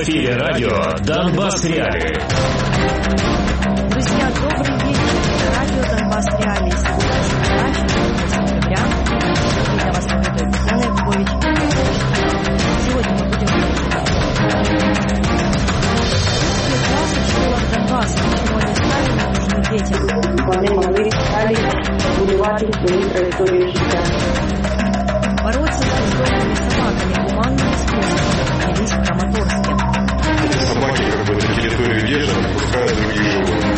эфире радио «Донбасс Реалии». Друзья, добрый вечер. Это радио «Донбасс Реалии». Сегодня среда, 14 февраля. И для вас работает Елена Якубович. Сегодня мы будем классы в школах Донбасса. Почему они стали нам нужны детям? Вони могли стали будувати свої траєкторії життя. Бороться с бездомными собаками гуманными способами явились в Краматорске. Эти собаки на территории держат, пускают другие животные.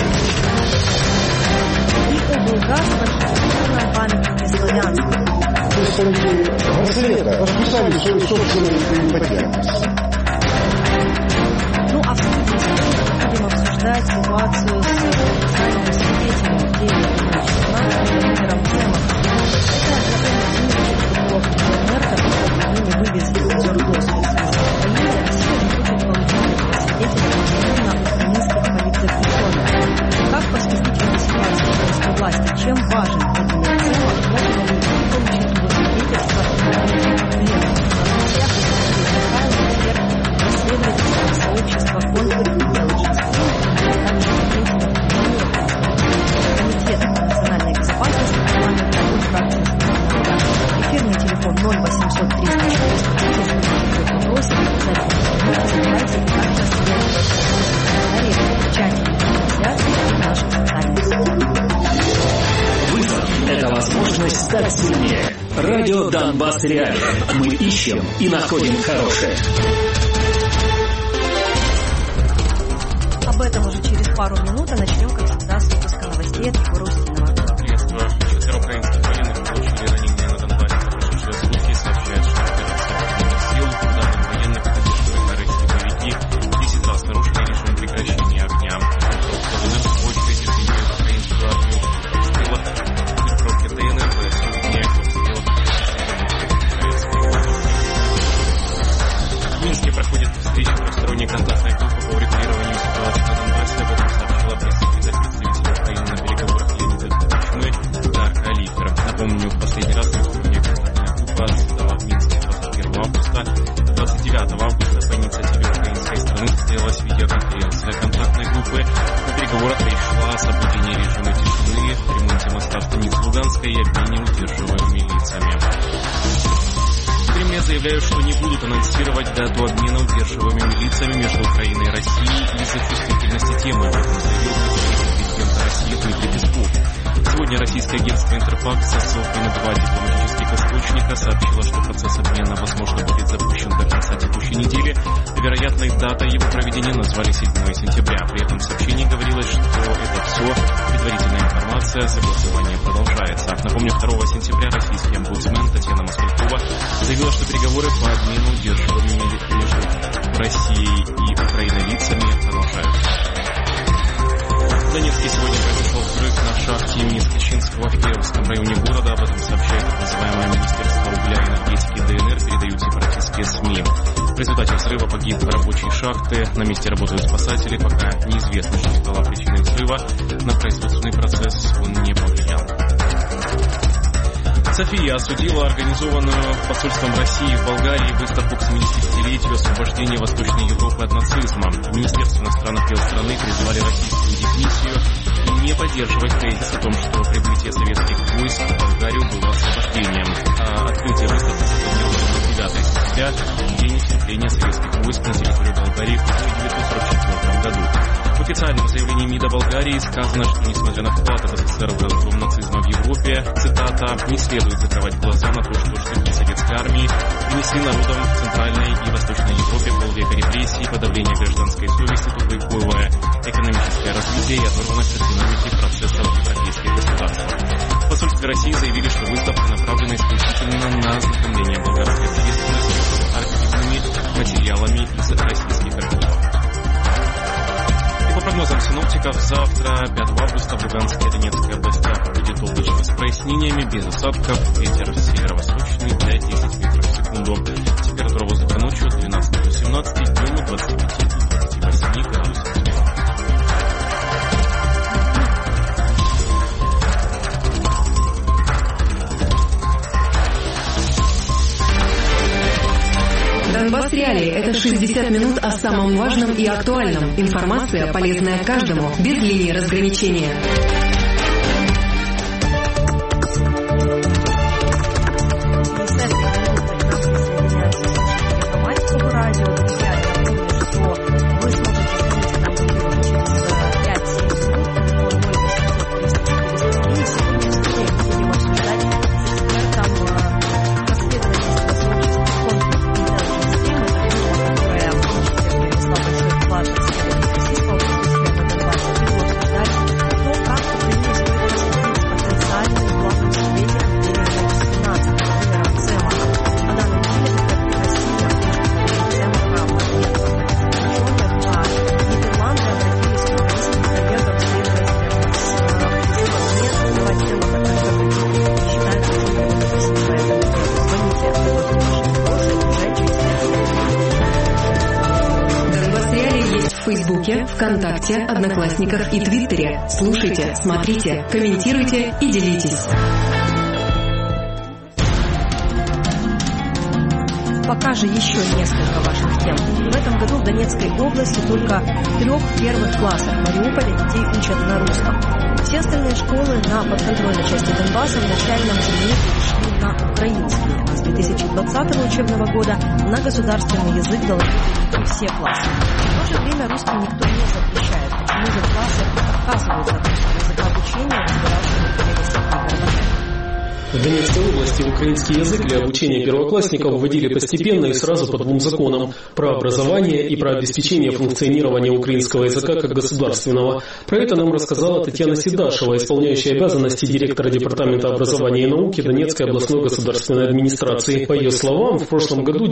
И облгаз в архитектурном памятнике славянства. Горсовета расписали свою собственную импотентность. Ну а в студии сегодня будем обсуждать ситуацию с официальным свидетелем в деле номером Цемах. Это ДНР, который вывез из Ордоса. Россия хочет получить свидетеля на украинских политзаключенных. Как по вступительной ситуации украинской власти, чем важен Владимир Цемах, можно ли получить его свидетельство исследовательского сообщества «Контур Интеллидженс». Комитета по национальной безопасности парламента от фракции «Народа». Эфирный телефон 0800 300 400. Вопросы, задавайте и также оставляйте комментарии в чате трансляции и в наших социальных сетях. Вызов – это возможность стать сильнее. Радио «Донбасс Реалии». Мы ищем и находим хорошее. Об этом уже через пару минут, а начнем, как всегда, с выпуска новостей от Егора Устинова. Приветствую. 4 украинских военных получили ранения на Донбассе за прошедшие сутки, сообщает, что операция сил. Данным военных поддерживают российские боевики. 10 раз нарушили режим прекращения огня. ДНР вводит изъявление в украинскую армию. Штыла группировки ДНР ВСУ дня в Минске проходит встреча трехсторонней контактной группы по урегулированию ситуации на Донбассе. Об этом сообщила пресс-секретарь представителя Украины на переговорах Леонида Кучмы Дарка Алифер. Напомню, в последний раз трехсторонняя контактная группа создала в Минске 21 августа. 29 августа по инициативе украинской страны состоялась видеоконференция контактной группы. На переговорах речь шла о соблюдении режима тишины, ремонте моста в станице Луганской и обмене удерживаемыми лицами. В Кремле заявляют, что не будут анонсировать дату обмена удерживаемыми лицами между Украиной и Россией из-за чувствительности темы. Об этом заявил президент России Дмитрий Песков. Сегодня российское агентство «Интерфакс» со ссылкой на 2 дипломатических источника сообщило, что процесс обмена, возможно, будет запущен до конца текущей недели. Вероятной датой его проведения назвали 7 сентября. При этом в сообщении говорилось, что это все предварительная информация, согласование продолжается. Напомню, 2 сентября российский омбудсмен Татьяна Москалькова заявила, что переговоры по обмену удерживаемыми между Россией и Украиной лицами продолжаются. В Донецке сегодня произошел взрыв на шахте имени Скачинского в Кировском районе города. Об этом сообщает так называемое Министерство угля и энергетики ДНР, передают сепаратистские СМИ. В результате взрыва погиб рабочий шахты. На месте работают спасатели. Пока неизвестно, что стало причиной взрыва. На производственный процесс он не повлиял. София осудила организованную посольством России в Болгарии выставку к 75-летию освобождения Восточной Европы от нацизма. В Министерстве иностранных дел страны призвали российскую дипмиссию не поддерживать тезис о том, что прибытие советских войск в Болгарию было освобождением. А открытие выставки запланировано на 9 сентября, день вступления советских войск на территорию Болгарии в 1944 году. В официальном заявлении МИДа Болгарии сказано, что несмотря на вклад СССР в разгром нацизма в Европе, цитата, не следует закрывать глаза на то, что штыки советской армии принесли народам в Центральной и Восточной Европе полвека репрессий, подавление гражданской совести, тупоголовое экономическое развитие и оторванность от динамики процессов в европейских государствах. В посольстве России заявили, что выставка направлена исключительно на ознакомление болгарской общественности с архивными материалами из российских архивов. По прогнозам синоптиков, завтра, 5 августа, в Луганской и Донецкой областях будет облачно с прояснениями, без осадков, ветер северо-восточный 5-10 метров в секунду. Температура воздуха ночью от 12 до 17, днем от 25 до 28 градусов тепла. Донбасс Реалии – это 60 минут о самом важном и актуальном. Информация, полезная каждому, без линии разграничения. ВКонтакте, Одноклассниках и Твиттере. Слушайте, смотрите, комментируйте и делитесь. Пока же еще несколько важных тем. В этом году в Донецкой области только в 3 первых классах Мариуполя детей учат на русском. Все остальные школы на подконтрольной части Донбасса в начальном зимнем перешли на украинский. А с 2020 учебного года на государственный язык должны быть все классы. В то же время русский никто не запрещает. Почему же классы отказываются от русского языка обучения, разбирался в материале Сергея Горбачева. В Донецкой области украинский язык для обучения первоклассников вводили постепенно и сразу по 2 законам – про образование и про обеспечение функционирования украинского языка как государственного. Про это нам рассказала Татьяна Седашева, исполняющая обязанности директора Департамента образования и науки Донецкой областной государственной администрации. По ее словам, в прошлом году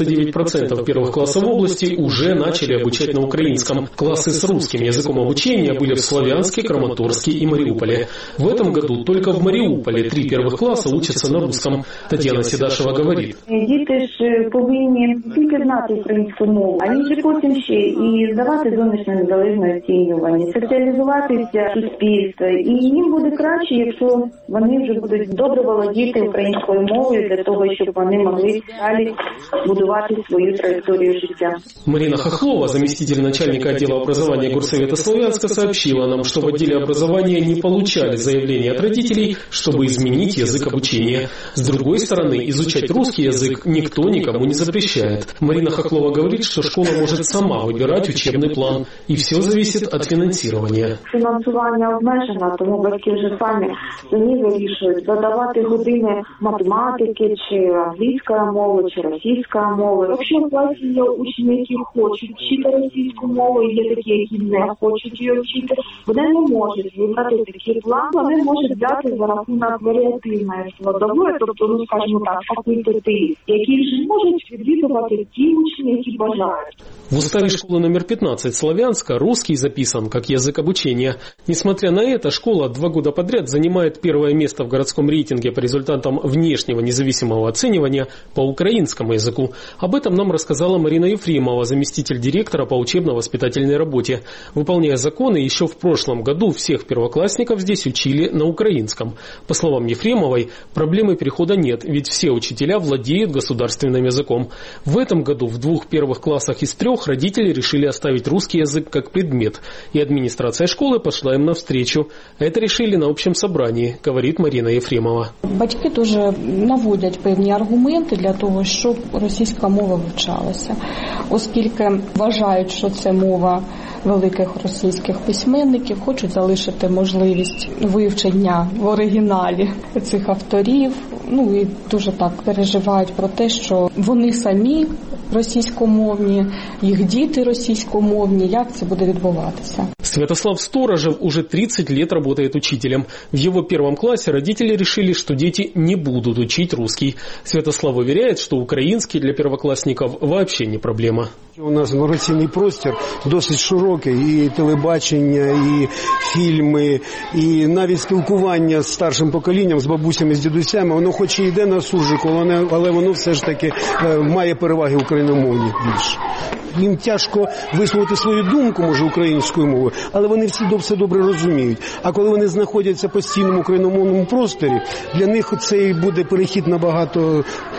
99% первых классов области уже начали обучать на украинском. Классы с русским языком обучения были в Славянске, Краматорске и Мариуполе. В этом году только в Мариуполе 3 первых класса учатся на русском. Татьяна Седашева говорить. Діти ж повинні тільки знати українську мову, а їм же потім ще і здавати зовнішнє незалежне оцінювання, соціалізуватися в суспільстві. І їм буде краще, якщо вони вже будуть добре володіти українською мовою для того, щоб вони могли далі будувати свою траєкторію життя. Марина Хохлова, заместитель начальника отдела образования Горсовета Славянска, сообщила нам, что в отделе образования не получали заявления от родителей, чтобы изменить язык обучения. С другой стороны, изучать русский язык никто никому не запрещает. Марина Хохлова говорит, что школа может сама выбирать учебный план, и все зависит от финансирования. Фінансування обмежено, тому батьки вже самі вирішують задавати години математики, чи англійської мови, чи російської мови. Якщо в класі є учні, які хочуть вчити російську мову, і є такі, які не хочуть її вчити, вони не можуть вибрати такий план, вони можуть взяти за рахунок варіативної складової, тобто, скажімо так, факультатив, які вже можуть відвідувати ті учні, які бажають. В уставе школы номер 15 Славянска русский записан как язык обучения. Несмотря на это, школа 2 года подряд занимает первое место в городском рейтинге по результатам внешнего независимого оценивания по украинскому языку. Об этом нам рассказала Марина Ефремова, заместитель директора по учебно-воспитательной работе. Выполняя законы, еще в прошлом году всех первоклассников здесь учили на украинском. По словам Ефремовой, проблемы перехода нет, ведь все учителя владеют государственным языком. В этом году в 2 первых классах из 3 родители решили оставить русский язык как предмет, и администрация школы пошла им навстречу. Это решили на общем собрании, говорит Марина Ефремова. Батьки дуже наводять певні аргументи для того, щоб російська мова вивчалася, оскільки вважають, що це мова великих російських письменників, хочуть залишити можливість вивчення в оригіналі цих авторів, і дуже так переживають про те, що вони самі російськомовні, їх діти російськомовні, як це буде відбуватися. Святослав Сторожев уже 30 лет работает учителем. В его 1 классе родители решили, что дети не будут учить русский. Святослав уверяет, что украинский для первоклассников вообще не проблема. У нас інформаційний простір досить широкий, і телебачення, і фільми, і навіть спілкування з старшим поколінням, з бабусями, з дідусями, воно хоч і йде на суржику, але воно все ж таки має переваги україномовні більше. Їм тяжко висловити свою думку, може, українською мовою, але вони всі все добре розуміють. А коли вони знаходяться в постійному україномовному просторі, для них цей буде перехід набагато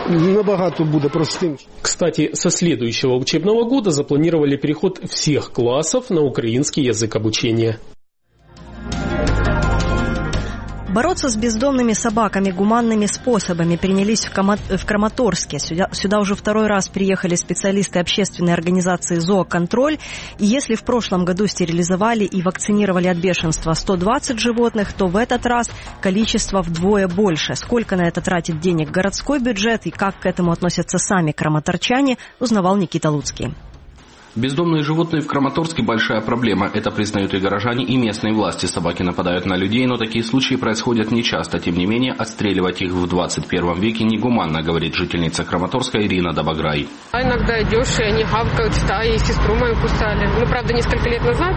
набагато буде простим. Кстати, со следующего учебного года запланировали переход всех классов на украинский язык обучения. Бороться с бездомными собаками гуманными способами принялись в Краматорске. Сюда уже второй раз приехали специалисты общественной организации «Зооконтроль». И если в прошлом году стерилизовали и вакцинировали от бешенства 120 животных, то в этот раз количество вдвое больше. Сколько на это тратит денег городской бюджет и как к этому относятся сами краматорчане, узнавал Никита Луцкий. Бездомные животные в Краматорске – большая проблема. Это признают и горожане, и местные власти. Собаки нападают на людей, но такие случаи происходят нечасто. Тем не менее, отстреливать их в 21 веке негуманно, говорит жительница Краматорска Ирина Добограй. Иногда идешь, и они гавкают стаи, сестру мою кусали. Ну, правда, несколько лет назад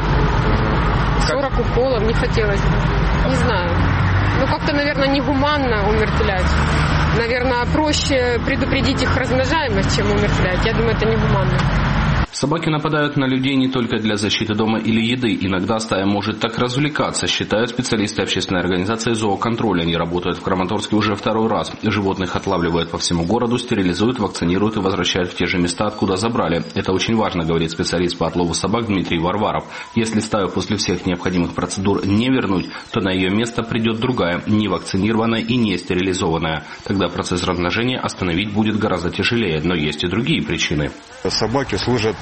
40 уколов, не хотелось бы. Не знаю. Ну, как-то, наверное, негуманно умертвлять. Наверное, проще предупредить их размножаемость, чем умертвлять. Я думаю, это негуманно. Собаки нападают на людей не только для защиты дома или еды. Иногда стая может так развлекаться, считают специалисты общественной организации «Зооконтроль». Они работают в Краматорске уже второй раз. Животных отлавливают по всему городу, стерилизуют, вакцинируют и возвращают в те же места, откуда забрали. Это очень важно, говорит специалист по отлову собак Дмитрий Варваров. Если стаю после всех необходимых процедур не вернуть, то на ее место придет другая, не вакцинированная и не стерилизованная. Тогда процесс размножения остановить будет гораздо тяжелее. Но есть и другие причины. Собаки служат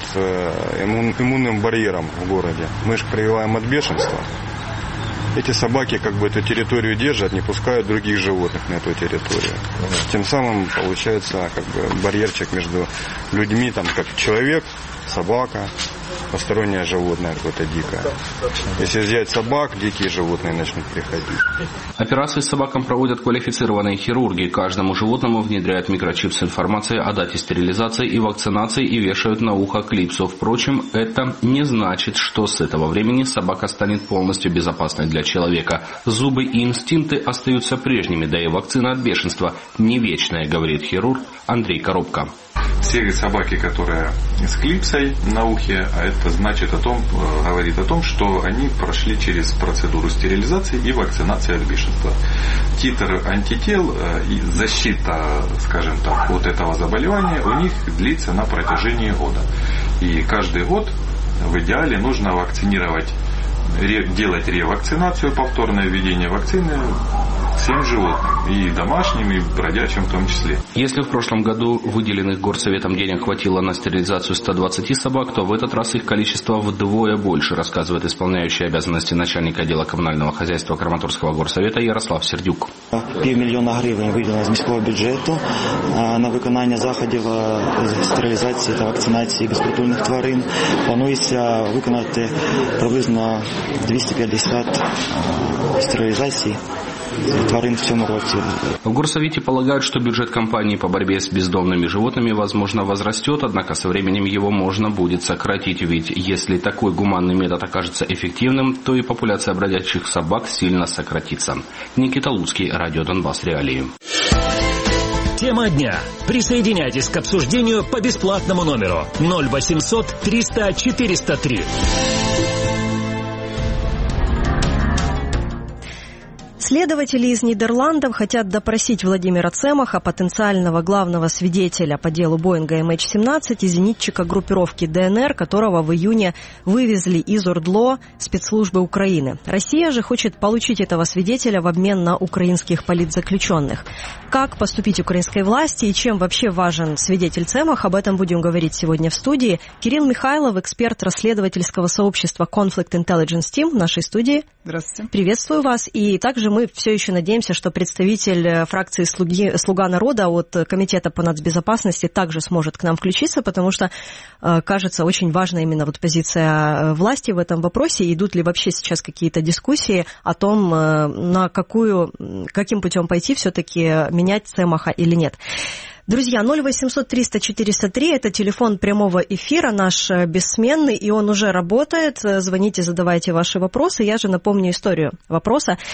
иммунным барьером в городе. Мы же прививаем от бешенства. Эти собаки как бы эту территорию держат, не пускают других животных на эту территорию. Тем самым получается как бы барьерчик между людьми, там как человек, собака, постороннее животное какое-то дикое. Если взять собак, дикие животные начнут приходить. Операции с собакам проводят квалифицированные хирурги. Каждому животному внедряют микрочип с информацией о дате стерилизации и вакцинации и вешают на ухо клипсу. Впрочем, это не значит, что с этого времени собака станет полностью безопасной для человека. Зубы и инстинкты остаются прежними, да и вакцина от бешенства не вечная, говорит хирург Андрей Коробко. Все собаки, которые с клипсой на ухе, а это значит говорит о том, что они прошли через процедуру стерилизации и вакцинации от бешенства. Титр антител и защита, скажем так, от этого заболевания у них длится на протяжении года. И каждый год в идеале нужно вакцинировать, делать ревакцинацию, повторное введение вакцины всем животным, и домашним, и бродячим в том числе. Если в прошлом году выделенных горсоветом денег хватило на стерилизацию 120 собак, то в этот раз их количество вдвое больше, рассказывает исполняющий обязанности начальника отдела коммунального хозяйства Краматорского горсовета Ярослав Сердюк. 500 000 гривень виділено з міського бюджету на виконання заходів стерилізації та вакцинації безпритульних тварин. Планується виконати приблизно 250 стерилизаций тварин в цьому році. В горсовете полагают, что бюджет компании по борьбе с бездомными животными, возможно, возрастет, однако со временем его можно будет сократить, ведь если такой гуманный метод окажется эффективным, то и популяция бродячих собак сильно сократится. Никита Луцкий, Радио Донбасс Реалии. Тема дня. Присоединяйтесь к обсуждению по бесплатному номеру 0800 300 403. Следователи из Нидерландов хотят допросить Владимира Цемаха, потенциального главного свидетеля по делу Боинга MH17 и зенитчика группировки ДНР, которого в июне вывезли из ОРДЛО спецслужбы Украины. Россия же хочет получить этого свидетеля в обмен на украинских политзаключенных. Как поступить украинской власти и чем вообще важен свидетель Цемах, об этом будем говорить сегодня в студии. Кирилл Михайлов, эксперт расследовательского сообщества Conflict Intelligence Team в нашей студии. Здравствуйте. Приветствую вас. И также мы все еще надеемся, что представитель фракции «Слуга народа» от Комитета по нацбезопасности также сможет к нам включиться, потому что, кажется, очень важна именно вот позиция власти в этом вопросе. Идут ли вообще сейчас какие-то дискуссии о том, каким путем пойти все-таки менять Цемаха или нет. Друзья, 0800 300 403 – это телефон прямого эфира, наш бессменный, и он уже работает. Звоните, задавайте ваши вопросы. Я же напомню историю вопроса.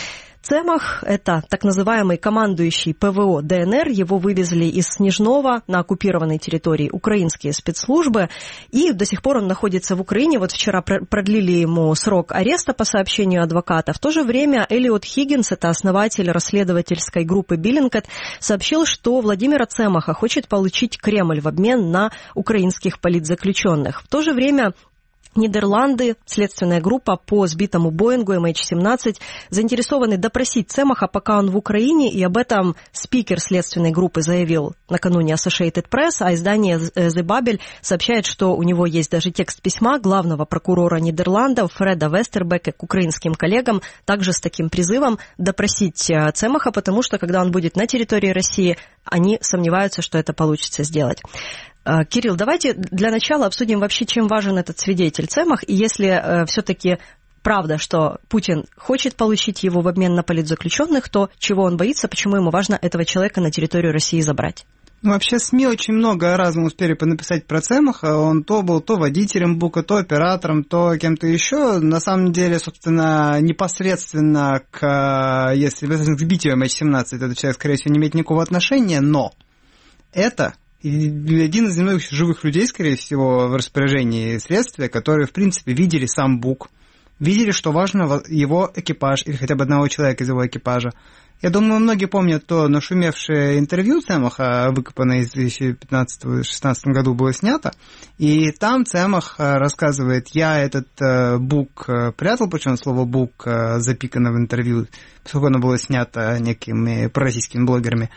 Цемах – это так называемый командующий ПВО ДНР. Его вывезли из Снежного на оккупированной территории украинские спецслужбы. И до сих пор он находится в Украине. Вот вчера продлили ему срок ареста по сообщению адвоката. В то же время Элиот Хиггинс, это основатель расследовательской группы Bellingcat, сообщил, что Владимира Цемаха хочет получить Кремль в обмен на украинских политзаключенных. В то же время Нидерланды, следственная группа по сбитому Боингу MH17, заинтересованы допросить Цемаха, пока он в Украине, и об этом спикер следственной группы заявил накануне Associated Press, а издание The Babel сообщает, что у него есть даже текст письма главного прокурора Нидерландов Фреда Вестербека к украинским коллегам, также с таким призывом допросить Цемаха, потому что, когда он будет на территории России, они сомневаются, что это получится сделать. Кирилл, давайте для начала обсудим вообще, чем важен этот свидетель Цемах, и если все-таки правда, что Путин хочет получить его в обмен на политзаключенных, то чего он боится, почему ему важно этого человека на территорию России забрать? Ну, вообще СМИ очень много разному успели понаписать про Цемаха. Он то был то водителем Бука, то оператором, то кем-то еще. На самом деле, собственно, непосредственно к сбитию MH17 этот человек, скорее всего, не имеет никакого отношения, но это один из немногих живых людей, скорее всего, в распоряжении следствия, которые, в принципе, видели сам Бук, видели, что важно его экипаж, или хотя бы одного человека из его экипажа. Я думаю, многие помнят то нашумевшее интервью Цемаха, выкопанное в 2015-2016 году, было снято, и там Цемах рассказывает, я этот Бук прятал, причем слово Бук запикано в интервью, поскольку оно было снято некими пророссийскими блогерами.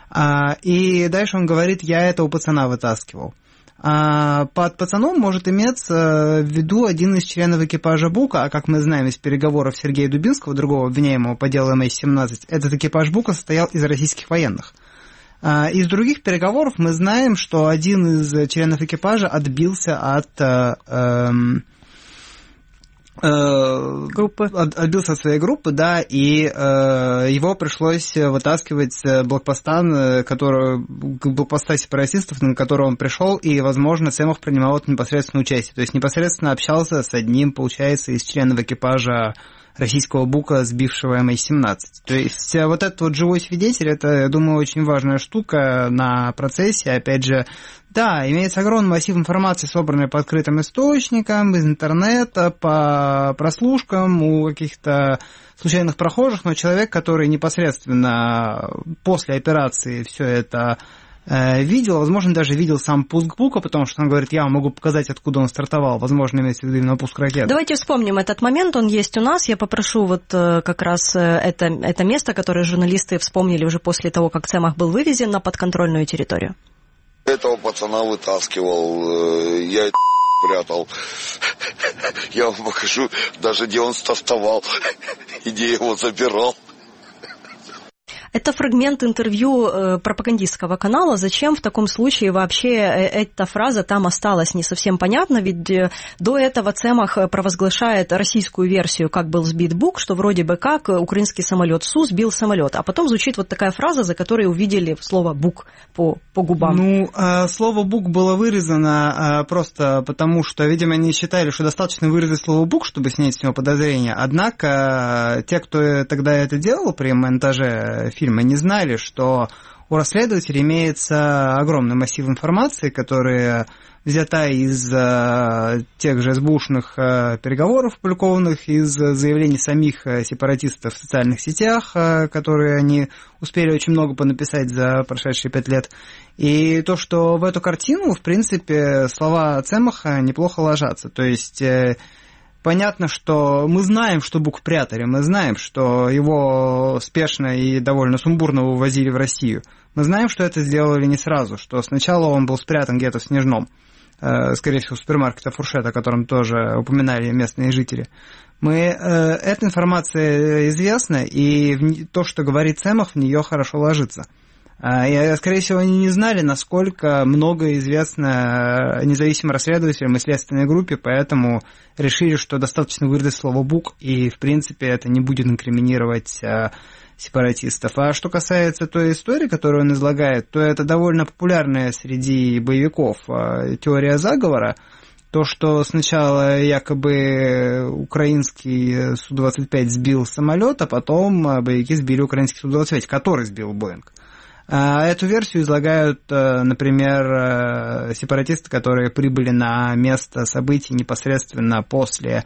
И дальше он говорит, я этого пацана вытаскивал. Под пацаном может иметься в виду один из членов экипажа Бука, а как мы знаем из переговоров Сергея Дубинского, другого обвиняемого по делу MH17, этот экипаж Бука состоял из российских военных. Из других переговоров мы знаем, что один из членов экипажа отбился от своей группы, да, и его пришлось вытаскивать с блокпоста сепаратистов, на который он пришел, и, возможно, Цемах принимал это непосредственно участие, то есть непосредственно общался с одним, получается, из членов экипажа российского Бука, сбившего MH17. То есть вот этот вот живой свидетель, это, я думаю, очень важная штука на процессе. Опять же, да, имеется огромный массив информации, собранной по открытым источникам, из интернета, по прослушкам у каких-то случайных прохожих, но человек, который непосредственно после операции все это видел, возможно, даже видел сам пуск Бука, потому что он говорит, я могу показать, откуда он стартовал, возможно, имеется в виду именно пуск ракеты. Давайте вспомним этот момент, он есть у нас, я попрошу вот как раз это место, которое журналисты вспомнили уже после того, как Цемах был вывезен на подконтрольную территорию. Этого пацана вытаскивал, я прятал, я вам покажу, даже где он стартовал, и где его забирал. Это фрагмент интервью пропагандистского канала. Зачем в таком случае вообще эта фраза там осталась, не совсем понятно, ведь до этого Цемах провозглашает российскую версию, как был сбит Бук, что вроде бы как украинский самолет Су сбил самолет. А потом звучит вот такая фраза, за которой увидели слово Бук по губам. Ну, слово Бук было вырезано просто потому, что, видимо, они считали, что достаточно вырезать слово Бук, чтобы снять с него подозрения. Однако те, кто тогда это делал при монтаже фильма, не знали, что у расследователей имеется огромный массив информации, которая взята из тех же СБУшных переговоров, опубликованных, из заявлений самих сепаратистов в социальных сетях, которые они успели очень много понаписать за прошедшие 5 лет. И то, что в эту картину, в принципе, слова Цемаха неплохо ложатся. То есть понятно, что мы знаем, что Бук в прятали, мы знаем, что его спешно и довольно сумбурно увозили в Россию. Мы знаем, что это сделали не сразу, что сначала он был спрятан где-то в Снежном, скорее всего, в супермаркете «Фуршет», о котором тоже упоминали местные жители. Эта информация известна, и то, что говорит Цемах, в нее хорошо ложится. И, скорее всего, они не знали, насколько много известно независимым расследователям и следственной группе, поэтому решили, что достаточно вырезать слово «бук», и, в принципе, это не будет инкриминировать сепаратистов. А что касается той истории, которую он излагает, то это довольно популярная среди боевиков теория заговора, То, что сначала якобы украинский Су-25 сбил самолет, а потом боевики сбили украинский Су-25, который сбил Боинг. Эту версию излагают, например, сепаратисты, которые прибыли на место событий непосредственно после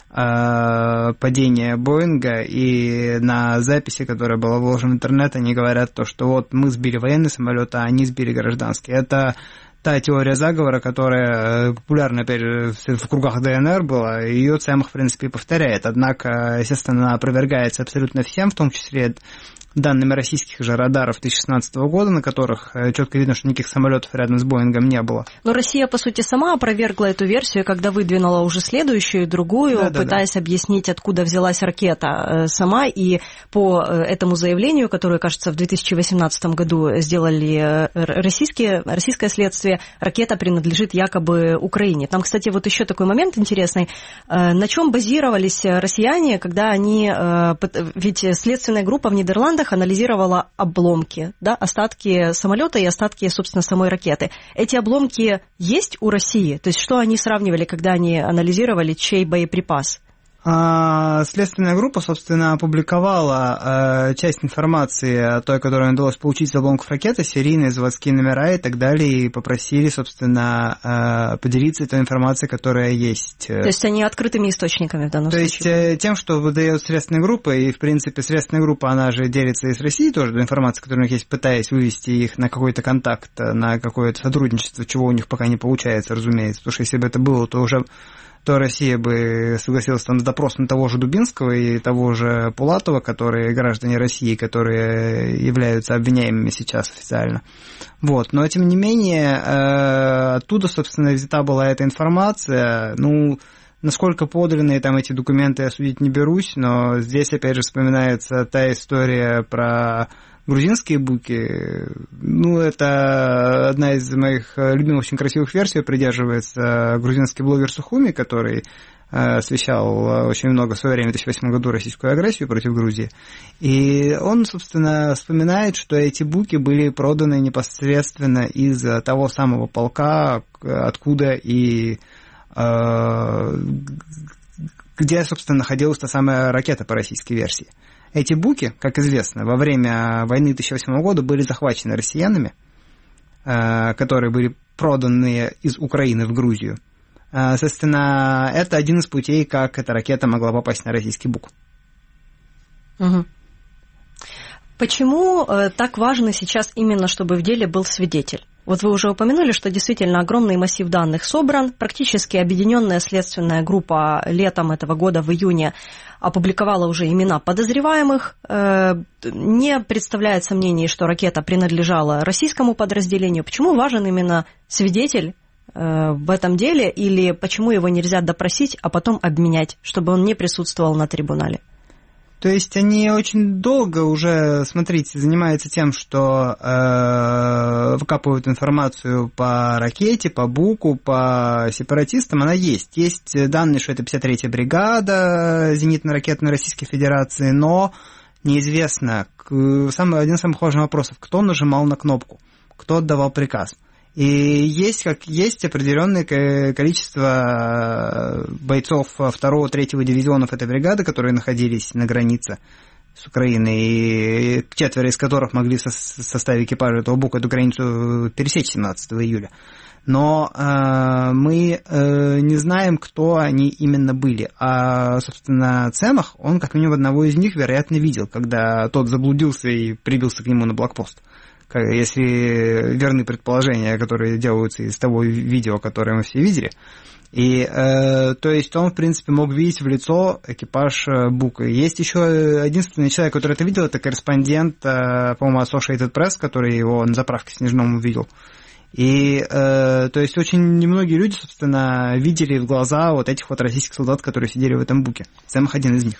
падения Боинга, и на записи, которая была вложена в интернет, они говорят то, что вот мы сбили военный самолет, а они сбили гражданский. Это та теория заговора, которая популярна, опять же, в кругах ДНР была, и ее Цемах, в принципе, повторяет. Однако, естественно, она опровергается абсолютно всем, в том числе данными российских же радаров 2016 года, на которых четко видно, что никаких самолетов рядом с Боингом не было. Но Россия, по сути, сама опровергла эту версию, когда выдвинула уже следующую, другую, пытаясь объяснить, откуда взялась ракета сама. И по этому заявлению, которое, кажется, в 2018 году сделали российское следствие, ракета принадлежит якобы Украине. Там, кстати, вот еще такой момент интересный. На чем базировались россияне, когда они... Ведь следственная группа в Нидерландах анализировала обломки, да, остатки самолета и остатки, собственно, самой ракеты. Эти обломки есть у России? То есть что они сравнивали, когда они анализировали, чей боеприпас? Следственная группа, собственно, опубликовала часть информации, той, которую удалось получить из обломков ракеты, серийные заводские номера и так далее, и попросили, собственно, поделиться этой информацией, которая есть. То есть они открытыми источниками в данном случае? То есть тем, что выдает следственная группа, и, в принципе, следственная группа, она же делится и с Россией тоже, информацией, которая у них есть, пытаясь вывести их на какой-то контакт, на какое-то сотрудничество, чего у них пока не получается, разумеется, потому что если бы это было, то Россия бы согласилась там с допросом того же Дубинского и того же Пулатова, которые граждане России, которые являются обвиняемыми сейчас официально. Вот. Но, тем не менее, оттуда, собственно, взята была эта информация. Ну, насколько подлинные там эти документы, я судить не берусь, но здесь, опять же, вспоминается та история про грузинские буки. Ну, это одна из моих любимых, очень красивых версий, придерживается грузинский блогер Сухуми, который освещал очень много в свое время, в 2008 году, российскую агрессию против Грузии. И он, собственно, вспоминает, что эти буки были проданы непосредственно из того самого полка, откуда и где, собственно, находилась та самая ракета по российской версии. Эти буки, как известно, во время войны 2008 года были захвачены россиянами, которые были проданы из Украины в Грузию. Соответственно, это один из путей, как эта ракета могла попасть на российский бук. Угу. Почему так важно сейчас именно, чтобы в деле был свидетель? Вот вы уже упомянули, что действительно огромный массив данных собран. Практически объединенная следственная группа летом этого года, в июне, опубликовала уже имена подозреваемых. Не представляет сомнений, что ракета принадлежала российскому подразделению. Почему важен именно свидетель в этом деле? Или почему его нельзя допросить, а потом обменять, чтобы он не присутствовал на трибунале? То есть они очень долго уже, смотрите, занимаются тем, что выкапывают информацию по ракете, по буку, по сепаратистам. Она есть. Есть данные, что это 53-я бригада зенитно-ракетной Российской Федерации, но неизвестно. Один из самых важных вопросов: кто нажимал на кнопку, кто отдавал приказ. И есть определенное количество бойцов 2-го, 3-го дивизионов этой бригады, которые находились на границе с Украиной, и 4 из которых могли в составе экипажа этого бука эту границу пересечь 17 июля. Но мы не знаем, кто они именно были. А, собственно, Цемах, он как минимум одного из них, вероятно, видел, когда тот заблудился и прибился к нему на блокпост. Если верны предположения, которые делаются из того видео, которое мы все видели. И, то есть, он, в принципе, мог видеть в лицо экипаж бука. Есть еще единственный человек, который это видел, это корреспондент, по-моему, Associated Press, который его на заправке Снежном увидел. И, то есть, очень немногие люди, собственно, видели в глаза вот этих вот российских солдат, которые сидели в этом буке. Цемах один из них.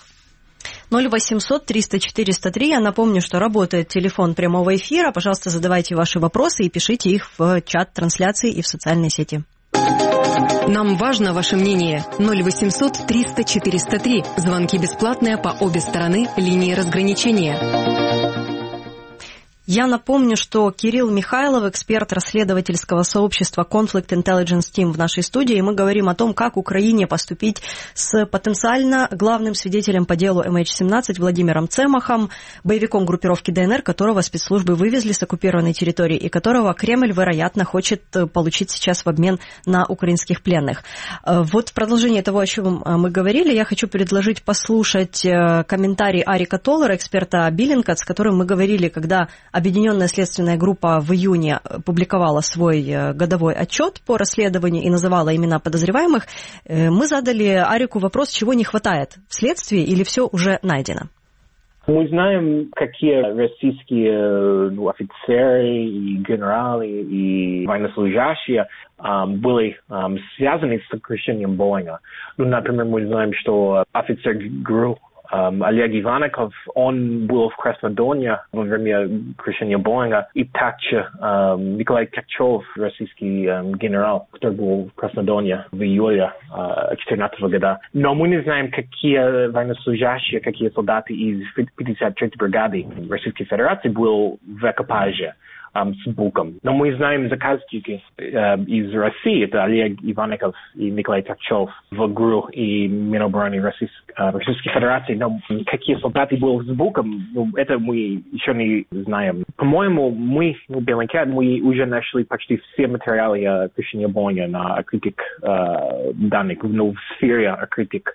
0800-300-403. Я напомню, что работает телефон прямого эфира. Пожалуйста, задавайте ваши вопросы и пишите их в чат трансляции и в социальные сети. Нам важно ваше мнение. 0800-300-403. Звонки бесплатные по обе стороны линии разграничения. Я напомню, что Кирилл Михайлов, эксперт расследовательского сообщества Conflict Intelligence Team в нашей студии, и мы говорим о том, как Украине поступить с потенциально главным свидетелем по делу MH17 Владимиром Цемахом, боевиком группировки ДНР, которого спецслужбы вывезли с оккупированной территории и которого Кремль, вероятно, хочет получить сейчас в обмен на украинских пленных. Вот в продолжение того, о чем мы говорили, я хочу предложить послушать комментарий Арика Толлера, эксперта Биллингкат, с которым мы говорили, когда Объединенная следственная группа в июне публиковала свой годовой отчет по расследованию и называла имена подозреваемых. Мы задали Арику вопрос, чего не хватает в следствии или все уже найдено. Мы знаем, какие российские офицеры и генералы и военнослужащие были связаны с сокращением Боинга. Например, мы знаем, что офицер ГРУ Олег Иванников, он был в Краснодоне во время крушения Боинга, и также Николай Ткачев, российский генерал, который был в Краснодоне в июле 2014 года. Но мы не знаем, какие военнослужащие, какие солдаты из 53-й бригады Российской Федерации были в экипаже с Буком. Но мы знаем заказчики из России, это Олег Иванников и Николай Ткачев в ГРУ и Минобороны Российской Федерации. Но какие солдаты были с Буком, это мы еще не знаем. По-моему, мы, Bellingcat, мы уже нашли почти все материалы крушения Боинга на открытых данных, в сфере открытых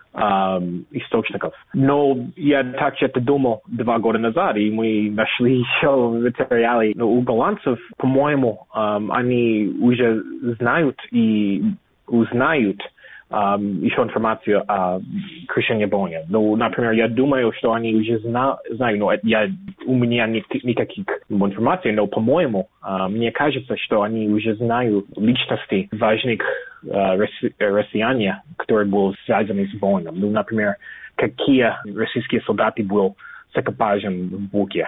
источников. Но я также это думал 2 года назад, и мы нашли еще материалы у голландцев. По-моему, они уже знают и узнают еще информацию о крушении Боинга. Ну, например, я думаю, что они уже знают, но у меня нет никаких информации, но, по-моему, мне кажется, что они уже знают личности важных россияне, которые были связаны с Боингом. Ну, например, какие российские солдаты были с экипажем в Буке.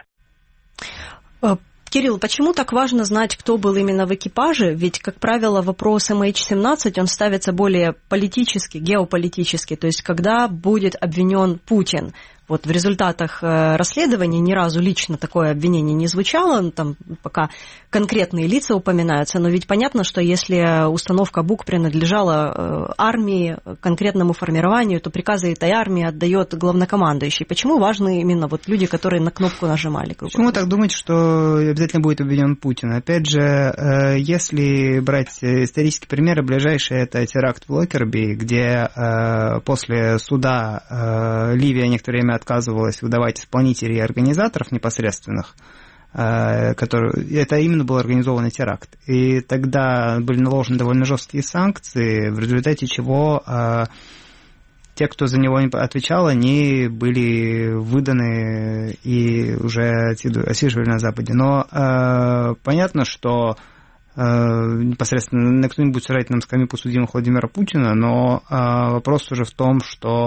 Кирилл, почему так важно знать, кто был именно в экипаже? Ведь, как правило, вопрос MH17, он ставится более политически, геополитически, то есть когда будет обвинен Путин. Вот в результатах расследования ни разу лично такое обвинение не звучало, там пока конкретные лица упоминаются, но ведь понятно, что если установка БУК принадлежала армии, конкретному формированию, то приказы этой армии отдает главнокомандующий. Почему важны именно вот люди, которые на кнопку нажимали? Почему так думать, что обязательно будет обвинен Путин? Опять же, если брать исторические примеры, ближайший это теракт в Локерби, где после суда Ливия некоторое время отказывалась выдавать исполнителей и организаторов непосредственных, это именно был организованный теракт. И тогда были наложены довольно жесткие санкции, в результате чего те, кто за него отвечал, они были выданы и уже отсиживали на Западе. Но понятно, что непосредственно кто-нибудь сажать на скамью подсудимых Владимира Путина, но вопрос уже в том, что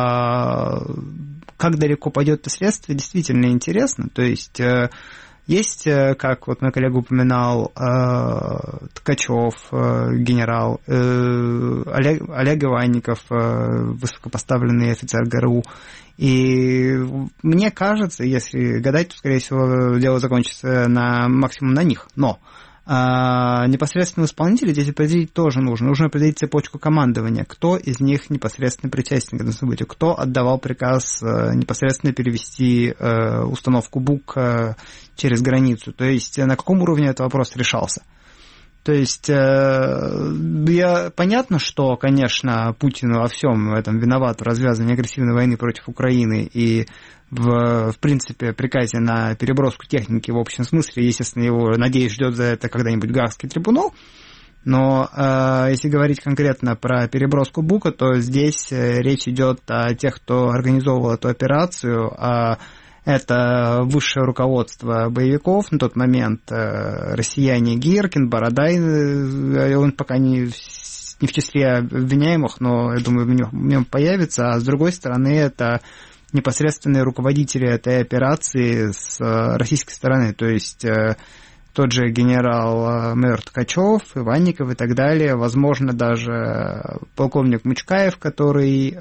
как далеко пойдет это следствие, действительно интересно. То есть есть, как вот мой коллега упоминал, Ткачев, генерал, Олег Иванников, высокопоставленный офицер ГРУ. И мне кажется, если гадать, то, скорее всего, дело закончится максимум на них. Но непосредственно исполнителей здесь определить тоже нужно. Нужно определить цепочку командования. Кто из них непосредственно причастен к этому событию? Кто отдавал приказ непосредственно перевести установку БУК через границу? То есть на каком уровне этот вопрос решался? То есть понятно, что, конечно, Путин во всем этом виноват в развязывании агрессивной войны против Украины и в принципе, приказе на переброску техники в общем смысле, естественно, его, надеюсь, ждет за это когда-нибудь Гаагский трибунал. Но если говорить конкретно про переброску БУКа, то здесь речь идет о тех, кто организовывал эту операцию, это высшее руководство боевиков, на тот момент россияне Гиркин, Бородай, он пока не в числе обвиняемых, но, я думаю, в нем появится, а с другой стороны, это непосредственные руководители этой операции с российской стороны, то есть тот же генерал-майор Ткачев, Иванников и так далее, возможно, даже полковник Мучкаев, который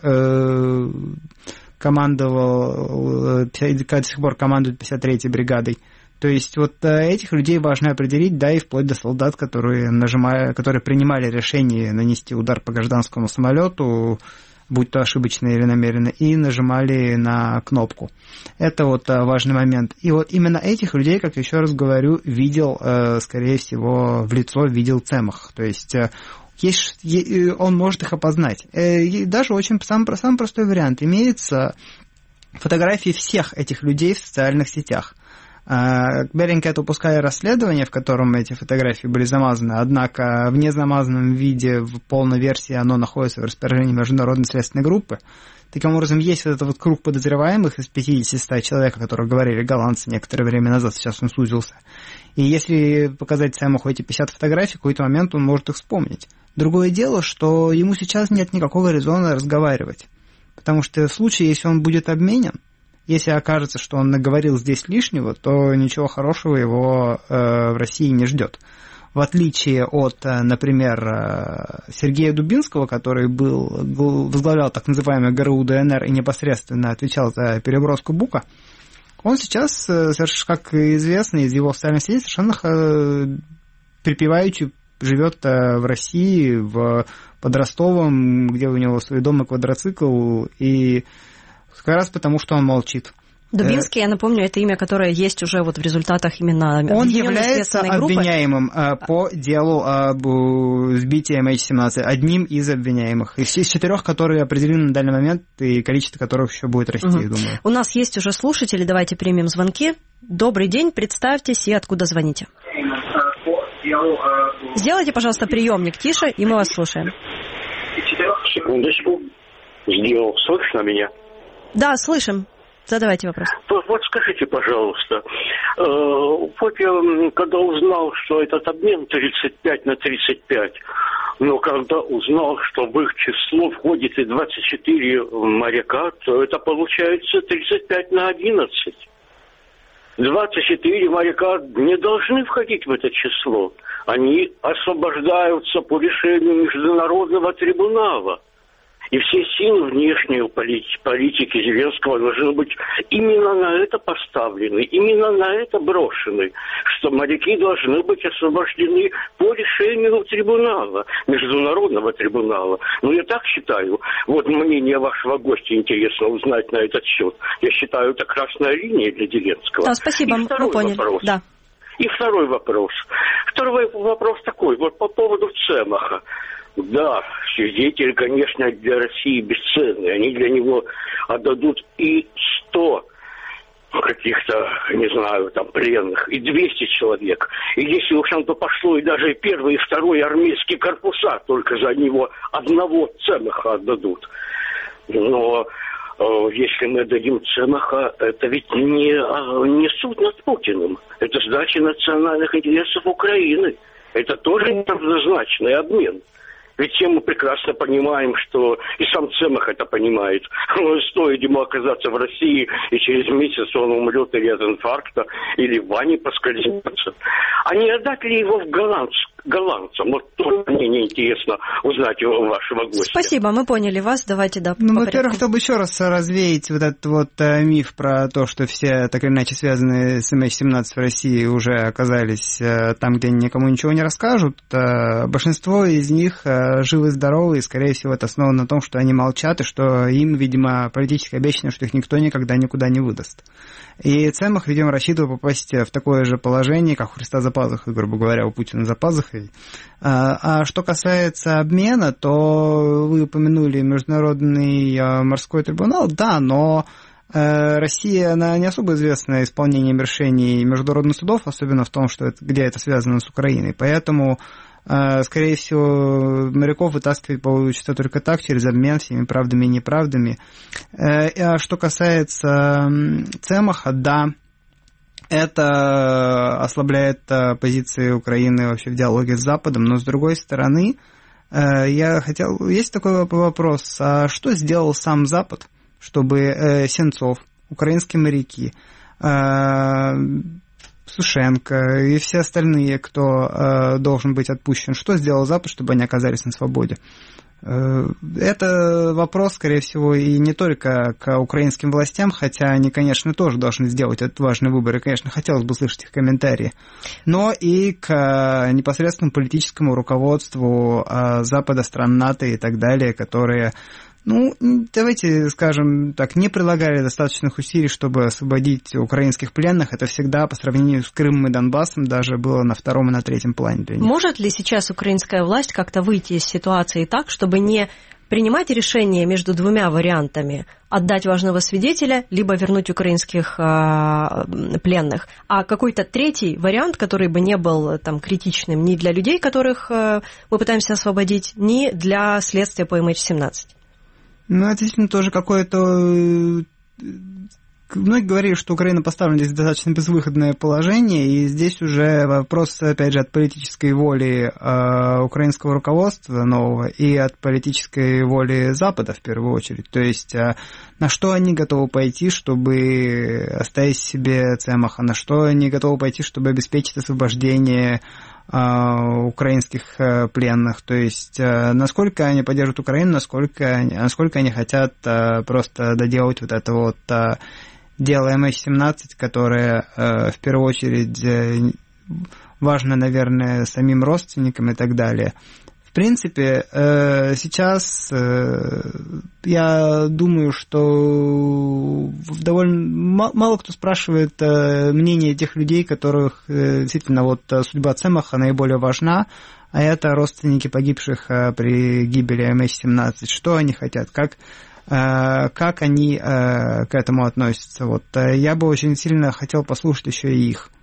командовал, до сих пор командует 53-й бригадой. То есть вот этих людей важно определить, да, и вплоть до солдат, которые принимали решение нанести удар по гражданскому самолету, будь то ошибочно или намеренно, и нажимали на кнопку. Это вот важный момент. И вот именно этих людей, как еще раз говорю, видел, скорее всего, в лицо видел Цемах. То есть он может их опознать. И даже очень самый простой вариант. Имеется фотографии всех этих людей в социальных сетях. Bellingcat упускали расследование, в котором эти фотографии были замазаны, однако в незамазанном виде, в полной версии, оно находится в распоряжении международной следственной группы. Таким образом, есть вот этот вот круг подозреваемых из 50-100 человек, о которых говорили голландцы некоторое время назад, сейчас он сузился. И если показать Цемаху эти 50 фотографий, в какой-то момент он может их вспомнить. Другое дело, что ему сейчас нет никакого резона разговаривать, потому что в случае, если он будет обменен, если окажется, что он наговорил здесь лишнего, то ничего хорошего его в России не ждет. В отличие от, например, Сергея Дубинского, который возглавлял так называемый ГРУ ДНР и непосредственно отвечал за переброску Бука, он сейчас, как известно из его социальных сетей, совершенно припеваючи живет в России, под Ростовом, где у него свой дом и квадроцикл, и как раз потому, что он молчит. Дубинский, я напомню, это имя, которое есть уже вот в результатах именно он является обвиняемым по делу об сбитии MH17, одним из обвиняемых. Из 4, которые определены на данный момент, и количество которых еще будет расти, я думаю. У нас есть уже слушатели, давайте примем звонки. Добрый день, представьтесь и откуда звоните. Сделайте, пожалуйста, приемник тише, и мы вас слушаем. Секундочку. Сделал. Слышно меня? Да, слышим. Задавайте вопрос. Вот скажите, пожалуйста, вот я когда узнал, что этот обмен 35 на 35, но когда узнал, что в их число входит и 24 моряка, то это получается 35 на 11. 24 моряка не должны входить в это число. Они освобождаются по решению Международного трибунала. И все силы внешней политики Зеленского должны быть именно на это поставлены, именно на это брошены, что моряки должны быть освобождены по решению трибунала, Международного трибунала. Ну, я так считаю. Вот мнение вашего гостя интересно узнать на этот счет. Я считаю, это красная линия для Зеленского. Да, спасибо, мы поняли. Вопрос. Да. И второй вопрос. Второй вопрос такой, вот по поводу Цемаха. Да, свидетели, конечно, для России бесценные. Они для него отдадут и 100 каких-то, не знаю, там, пленных, и 200 человек. И если уж на то пошло, и даже первый и второй армейские корпуса только за него одного Цемаха отдадут. Но если мы дадим Цемаха, это ведь не суд над Путиным. Это сдача национальных интересов Украины. Это тоже неравнозначный обмен. Ведь все мы прекрасно понимаем, что и сам Цемах это понимает. Стоит ему оказаться в России, и через месяц он умрет или от инфаркта, или в ванне поскользнется. А не отдать ли его в голландцам? Вот тоже мне интересно узнать у вашего гостя. Спасибо, мы поняли вас. Давайте, да, Ну, во-первых, чтобы еще раз развеять вот этот вот миф про то, что все так или иначе связанные с MH17 в России уже оказались там, где никому ничего не расскажут. Большинство из них живы-здоровы, и, скорее всего, это основано на том, что они молчат, и что им, видимо, политически обещано, что их никто никогда никуда не выдаст. И Цемах, видимо, рассчитывал попасть в такое же положение, как у Христа за пазухой, грубо говоря, у Путина за пазухой. А что касается обмена, то вы упомянули Международный морской трибунал, да, но Россия, она не особо известна исполнением решений международных судов, особенно в том, что где это связано с Украиной, поэтому скорее всего, моряков вытаскивать получится только так, через обмен всеми правдами и неправдами. А что касается Цемаха, да, это ослабляет позиции Украины вообще в диалоге с Западом, но с другой стороны, есть такой вопрос, а что сделал сам Запад, чтобы Сенцов, украинские моряки, Сушенко и все остальные, кто должен быть отпущен. Что сделал Запад, чтобы они оказались на свободе? Это вопрос, скорее всего, и не только к украинским властям, хотя они, конечно, тоже должны сделать этот важный выбор, и, конечно, хотелось бы слышать их комментарии, но и к непосредственному политическому руководству Запада, стран НАТО и так далее, которые, давайте скажем так, не прилагали достаточных усилий, чтобы освободить украинских пленных. Это всегда по сравнению с Крымом и Донбассом даже было на втором и на третьем плане для них. Может ли сейчас украинская власть как-то выйти из ситуации так, чтобы не принимать решение между двумя вариантами: отдать важного свидетеля, либо вернуть украинских пленных, а какой-то третий вариант, который бы не был там критичным ни для людей, которых мы пытаемся освободить, ни для следствия по MH17? Это действительно тоже какое-то... Многие говорили, что Украина поставлена здесь в достаточно безвыходное положение, и здесь уже вопрос, опять же, от политической воли украинского руководства нового и от политической воли Запада, в первую очередь. То есть, на что они готовы пойти, чтобы оставить себе Цемаха, на что они готовы пойти, чтобы обеспечить освобождение украинских пленных, то есть насколько они поддерживают Украину, насколько они хотят просто доделать вот это вот дело MH17, которое в первую очередь важно, наверное, самим родственникам и так далее. В принципе, сейчас я думаю, что довольно мало кто спрашивает мнение тех людей, которых действительно вот судьба Цемаха наиболее важна, а это родственники погибших при гибели MH17. Что они хотят, как они к этому относятся. Вот я бы очень сильно хотел послушать еще и их.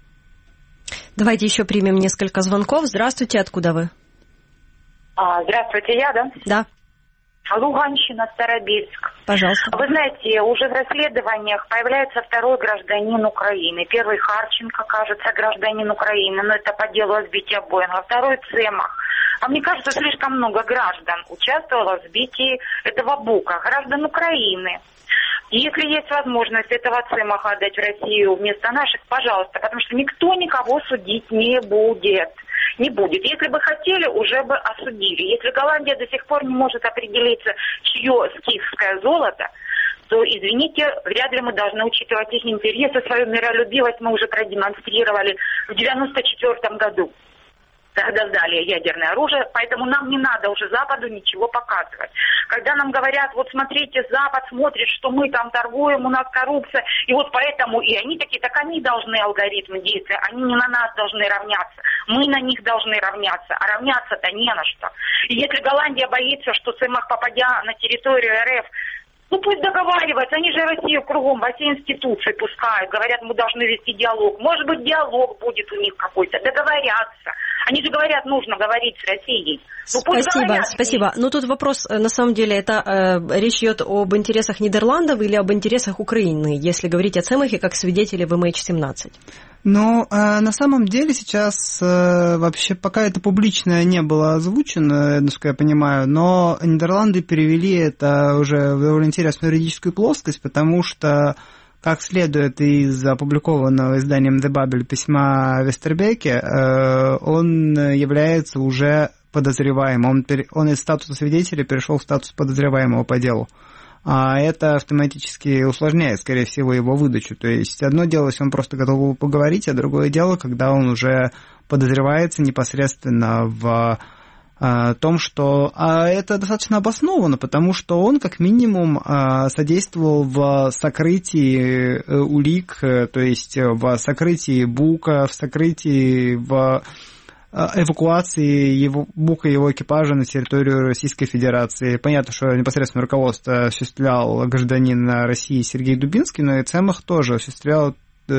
Давайте еще примем несколько звонков. Здравствуйте, откуда вы? Здравствуйте, я, да? Да. Луганщина, Старобельск. Пожалуйста. Вы знаете, уже в расследованиях появляется второй гражданин Украины. Первый Харченко, кажется, гражданин Украины, но это по делу о сбитии Боинга. Второй Цемах. А мне кажется, слишком много граждан участвовало в сбитии этого Бука, граждан Украины. И если есть возможность этого Цемаха отдать в Россию вместо наших, пожалуйста, потому что никто никого судить не будет. Не будет. Если бы хотели, уже бы осудили. Если Голландия до сих пор не может определиться, чье скифское золото, то, извините, вряд ли мы должны учитывать их интересы. Свою миролюбивость мы уже продемонстрировали в 1994 году. Тогда сдали ядерное оружие, поэтому нам не надо уже Западу ничего показывать. Когда нам говорят, вот смотрите, Запад смотрит, что мы там торгуем, у нас коррупция, и вот поэтому, и они такие, так они должны алгоритмы действия, они не на нас должны равняться, мы на них должны равняться, а равняться-то не на что. И если Голландия боится, что Цемах, попадя на территорию РФ, пусть договариваются, они же Россию кругом во все институции пускают, говорят, мы должны вести диалог. Может быть, диалог будет у них какой-то, договорятся. Они же говорят, нужно говорить с Россией. Спасибо. Ну, тут вопрос, на самом деле, это речь идет об интересах Нидерландов или об интересах Украины, если говорить о Цемахе как свидетеле в MH17? Но на самом деле сейчас вообще пока это публично не было озвучено, насколько я понимаю, но Нидерланды перевели это уже в довольно интересную юридическую плоскость, потому что, как следует из опубликованного изданием The Babel письма Вестербеке, он является уже подозреваемым. Он из статуса свидетеля перешел в статус подозреваемого по делу. А это автоматически усложняет, скорее всего, его выдачу. То есть одно дело, если он просто готов был поговорить, а другое дело, когда он уже подозревается непосредственно в том, что это достаточно обосновано, потому что он как минимум содействовал в сокрытии улик, то есть в сокрытии Бука, в сокрытии в эвакуации Бука и его экипажа на территорию Российской Федерации. Понятно, что непосредственно руководство осуществлял гражданин России Сергей Дубинский, но и Цемах тоже осуществлял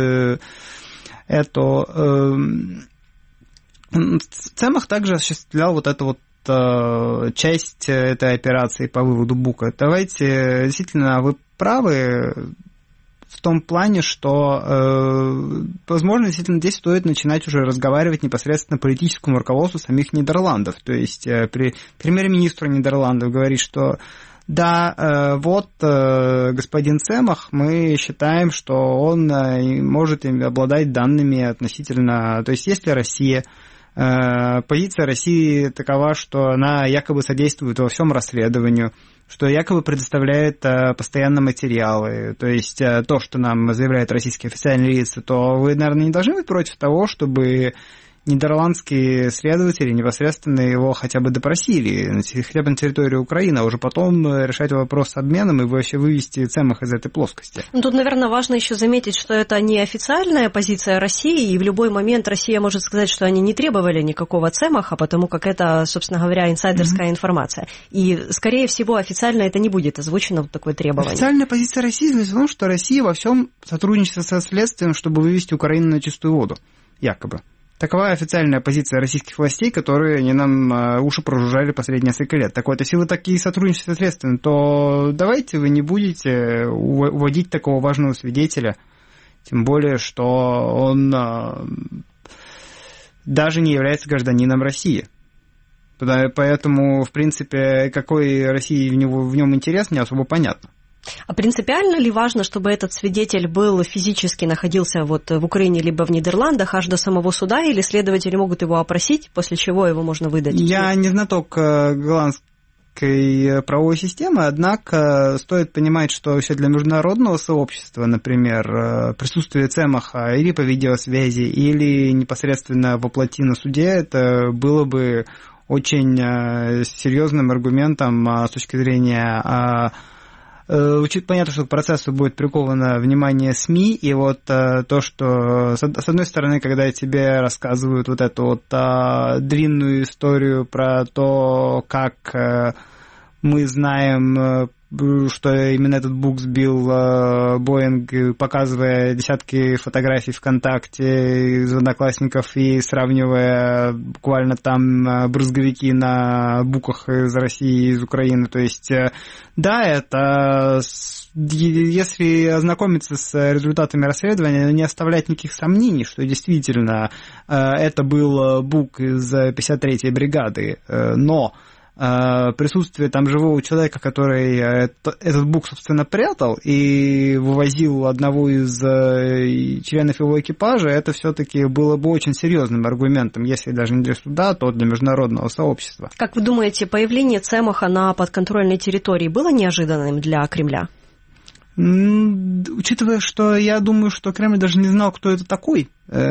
Цемах также осуществлял вот эту вот часть этой операции по выводу Бука. Давайте, действительно, вы правы в том плане, что, возможно, действительно здесь стоит начинать уже разговаривать непосредственно политическому руководству самих Нидерландов. То есть премьер-министр Нидерландов говорит, что да, вот господин Цемах, мы считаем, что он может обладать данными относительно... То есть если Россия позиция России такова, что она якобы содействует во всем расследованию, что якобы предоставляет постоянно материалы. То есть то, что нам заявляют российские официальные лица, то вы, наверное, не должны быть против того, чтобы нидерландские следователи непосредственно его хотя бы допросили, хотя бы на территории Украины, а уже потом решать вопрос с обменом и вообще вывести Цемах из этой плоскости. Ну, тут, наверное, важно еще заметить, что это не официальная позиция России, и в любой момент Россия может сказать, что они не требовали никакого Цемаха, потому как это, собственно говоря, инсайдерская информация. И, скорее всего, официально это не будет озвучено, вот такое требование. Официальная позиция России в том, что Россия во всем сотрудничает со следствием, чтобы вывести Украину на чистую воду, якобы. Такова официальная позиция российских властей, которые они нам уши прожужжали последние несколько лет. Так вот, если вы такие сотрудничаете со следствием, то давайте вы не будете уводить такого важного свидетеля, тем более, что он даже не является гражданином России. Поэтому, в принципе, какой России в нем интерес, не особо понятно. А принципиально ли важно, чтобы этот свидетель был физически находился вот в Украине либо в Нидерландах аж до самого суда, или следователи могут его опросить, после чего его можно выдать? Я не знаток голландской правовой системы, однако стоит понимать, что все для международного сообщества, например, присутствие Цемаха или по видеосвязи, или непосредственно воплоти на суде, это было бы очень серьезным аргументом с точки зрения... Понятно, что к процессу будет приковано внимание СМИ, и вот то, что, с одной стороны, когда тебе рассказывают вот эту вот длинную историю про то, как мы знаем, что именно этот Бук сбил Боинг, показывая десятки фотографий ВКонтакте из одноклассников и сравнивая буквально там брызговики на Буках из России и из Украины. То есть, да, это, если ознакомиться с результатами расследования, не оставлять никаких сомнений, что действительно это был Бук из 53-й бригады, но присутствие там живого человека, который этот Бук, собственно, прятал и вывозил одного из членов его экипажа, это все-таки было бы очень серьезным аргументом, если даже не для суда, то для международного сообщества. Как вы думаете, появление Цемаха на подконтрольной территории было неожиданным для Кремля? Учитывая, что я думаю, что Кремль даже не знал, кто это такой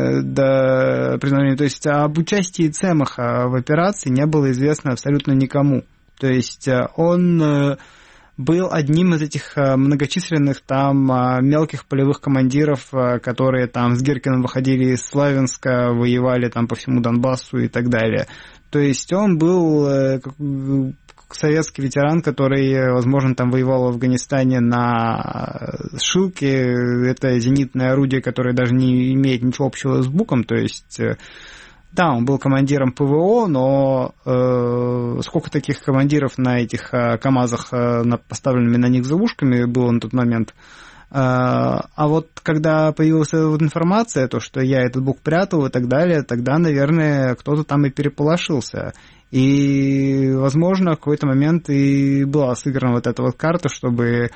до признания, то есть об участии Цемаха в операции не было известно абсолютно никому. То есть он был одним из этих многочисленных там мелких полевых командиров, которые там с Гиркиным выходили из Славянска, воевали там по всему Донбассу и так далее. То есть он был советский ветеран, который, возможно, там воевал в Афганистане на Шилке. Это зенитное орудие, которое даже не имеет ничего общего с Буком. То есть, да, он был командиром ПВО, но сколько таких командиров на этих КАМАЗах, поставленными на них заушками, было на тот момент. А вот когда появилась вот информация, то, что я этот Бук прятал и так далее, тогда, наверное, кто-то там и переполошился. И, возможно, в какой-то момент и была сыграна вот эта вот карта, чтобы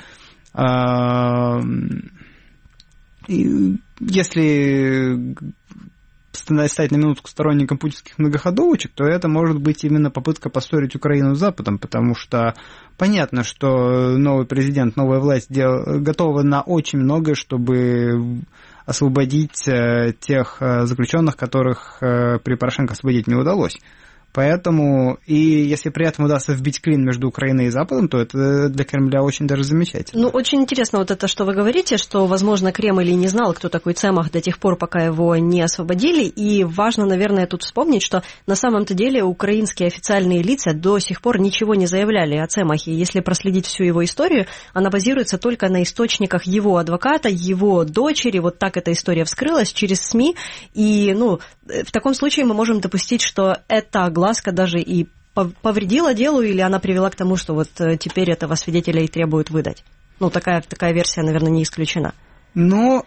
если стать на минутку сторонником путинских многоходовочек, то это может быть именно попытка поссорить Украину с Западом, потому что понятно, что новый президент, новая власть готова на очень многое, чтобы освободить тех заключенных, которых при Порошенко освободить не удалось. Поэтому, и если при этом удастся вбить клин между Украиной и Западом, то это для Кремля очень даже замечательно. Ну, очень интересно вот это, что вы говорите, что, возможно, Кремль и не знал, кто такой Цемах до тех пор, пока его не освободили. И важно, наверное, тут вспомнить, что на самом-то деле украинские официальные лица до сих пор ничего не заявляли о Цемахе. Если проследить всю его историю, она базируется только на источниках его адвоката, его дочери. Вот так эта история вскрылась через СМИ. И, в таком случае мы можем допустить, что эта огласка даже и повредила делу, или она привела к тому, что вот теперь этого свидетеля и требуют выдать. Такая версия, наверное, не исключена. Но,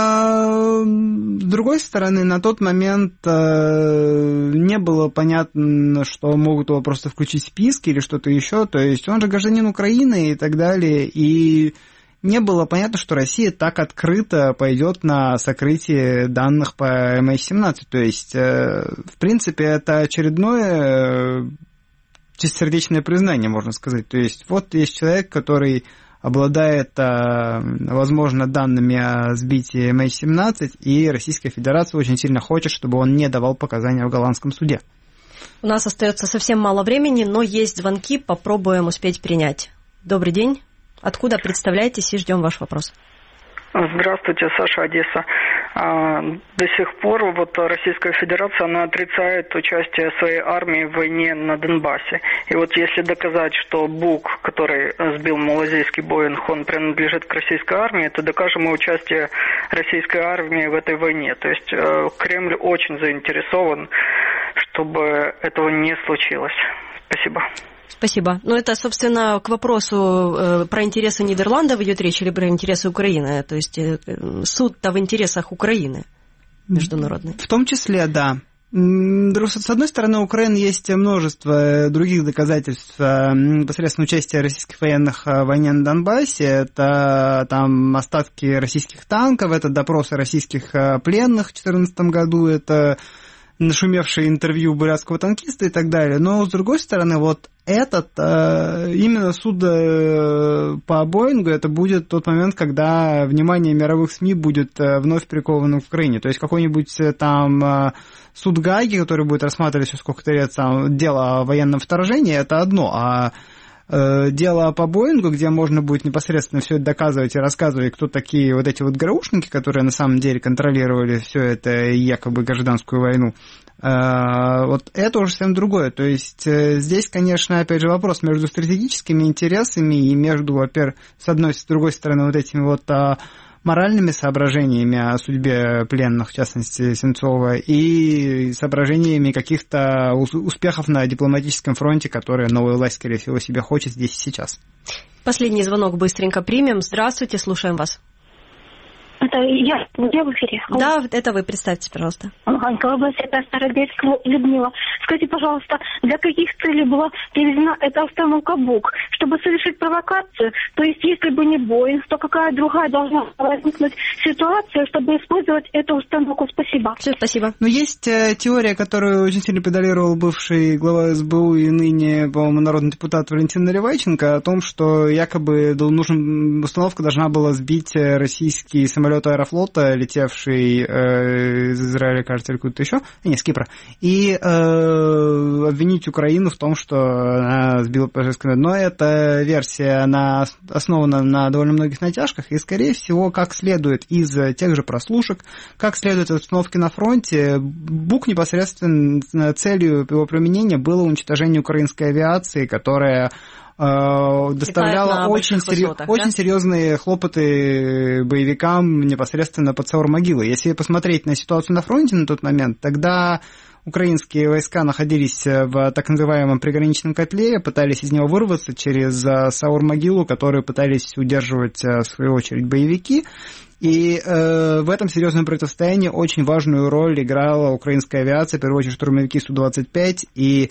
с другой стороны, на тот момент не было понятно, что могут его просто включить в списки или что-то еще. То есть он же гражданин Украины и так далее. И не было понятно, что Россия так открыто пойдет на сокрытие данных по MH17. То есть, в принципе, это очередное чистосердечное признание, можно сказать. То есть, вот есть человек, который обладает, возможно, данными о сбитии MH17, и Российская Федерация очень сильно хочет, чтобы он не давал показания в голландском суде. У нас остается совсем мало времени, но есть звонки, попробуем успеть принять. Добрый день. Откуда представляетесь и ждем ваш вопрос? Здравствуйте, Саша, Одесса. До сих пор Российская Федерация, она отрицает участие своей армии в войне на Донбассе. И вот если доказать, что БУК, который сбил малазийский Боинг, он принадлежит к российской армии, то докажем и участие российской армии в этой войне. То есть Кремль очень заинтересован, чтобы этого не случилось. Спасибо. Спасибо. Ну, это, собственно, к вопросу про интересы Нидерландов идет речь или про интересы Украины? То есть суд-то в интересах Украины международный. В том числе, да. С одной стороны, у Украины есть множество других доказательств непосредственно участия российских военных в войне на Донбассе. Это там остатки российских танков, это допросы российских пленных в 2014 году, это нашумевшее интервью бурятского танкиста и так далее. Но, с другой стороны, вот этот, именно суд по Боингу, это будет тот момент, когда внимание мировых СМИ будет вновь приковано к Украине. То есть какой-нибудь там суд Гааги, который будет рассматривать сколько-то лет дело о военном вторжении, это одно, а дело по Боингу, где можно будет непосредственно все это доказывать и рассказывать, кто такие вот эти вот ГРУшники, которые на самом деле контролировали все это якобы гражданскую войну, вот это уже совсем другое. То есть здесь, конечно, опять же вопрос между стратегическими интересами и между, во-первых, с одной и с другой стороны вот этими вот моральными соображениями о судьбе пленных, в частности, Сенцова, и соображениями каких-то успехов на дипломатическом фронте, которые новая власть, скорее всего, себе хочет здесь и сейчас. Последний звонок быстренько примем. Здравствуйте, слушаем вас. Это я в эфире? Да, это вы, представьтесь, пожалуйста. Луганская область, это Старобельская Людмила. Скажите, пожалуйста, для каких целей была переведена эта установка БУК? Чтобы совершить провокацию? То есть, если бы не Боинг, то какая другая должна возникнуть ситуация, чтобы использовать эту установку? Спасибо. Все, спасибо. Но есть теория, которую очень сильно педалировал бывший глава СБУ и ныне, по-моему, народный депутат Валентин Наливайченко, о том, что якобы установка должна была сбить российский самолет Аэрофлота, летевший из Израиля, кажется, или куда-то еще, с Кипра, и обвинить Украину в том, что она сбила пассажирское. Но эта версия, она основана на довольно многих натяжках, и, скорее всего, как следует из тех же прослушек, как следует из обстановки на фронте, БУК непосредственно целью его применения было уничтожение украинской авиации, которая доставляла очень серьезные хлопоты боевикам непосредственно под Саур-Могилой. Если посмотреть на ситуацию на фронте на тот момент, тогда украинские войска находились в так называемом приграничном котле, пытались из него вырваться через Саур-Могилу, которую пытались удерживать, в свою очередь, боевики. И в этом серьезном противостоянии очень важную роль играла украинская авиация, в первую очередь штурмовики Су-25, и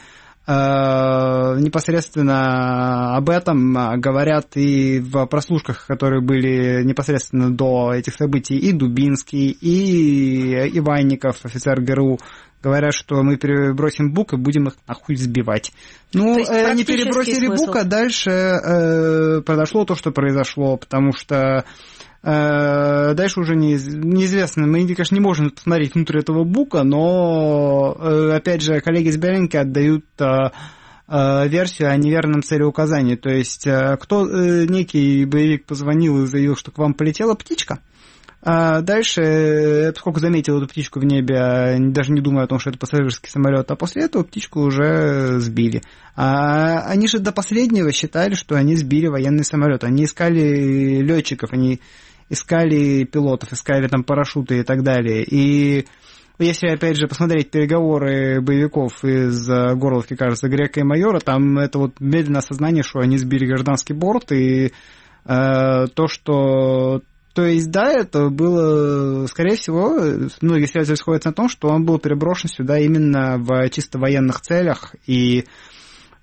непосредственно об этом говорят и в прослушках, которые были непосредственно до этих событий, и Дубинский, и Иванников, офицер ГРУ, говорят, что мы перебросим БУК и будем их нахуй сбивать. Ну, не перебросили БУК, а дальше произошло то, что произошло, потому что дальше уже неизвестно. Мы, конечно, не можем посмотреть внутрь этого БУКа, но, опять же, коллеги из Беленки отдают версию о неверном целеуказании. То есть, некий боевик позвонил и заявил, что к вам полетела птичка. А дальше, поскольку заметил эту птичку в небе, даже не думая о том, что это пассажирский самолет, а после этого птичку уже сбили. А они же до последнего считали, что они сбили военный самолет. Они искали летчиков, они искали пилотов, искали там парашюты и так далее. И если, опять же, посмотреть переговоры боевиков из Горловки, кажется, Грека и Майора, там это вот медленное осознание, что они сбили гражданский борт, и то, что... То есть, да, это было, скорее всего, многие связи сходятся на том, что он был переброшен сюда именно в чисто военных целях, и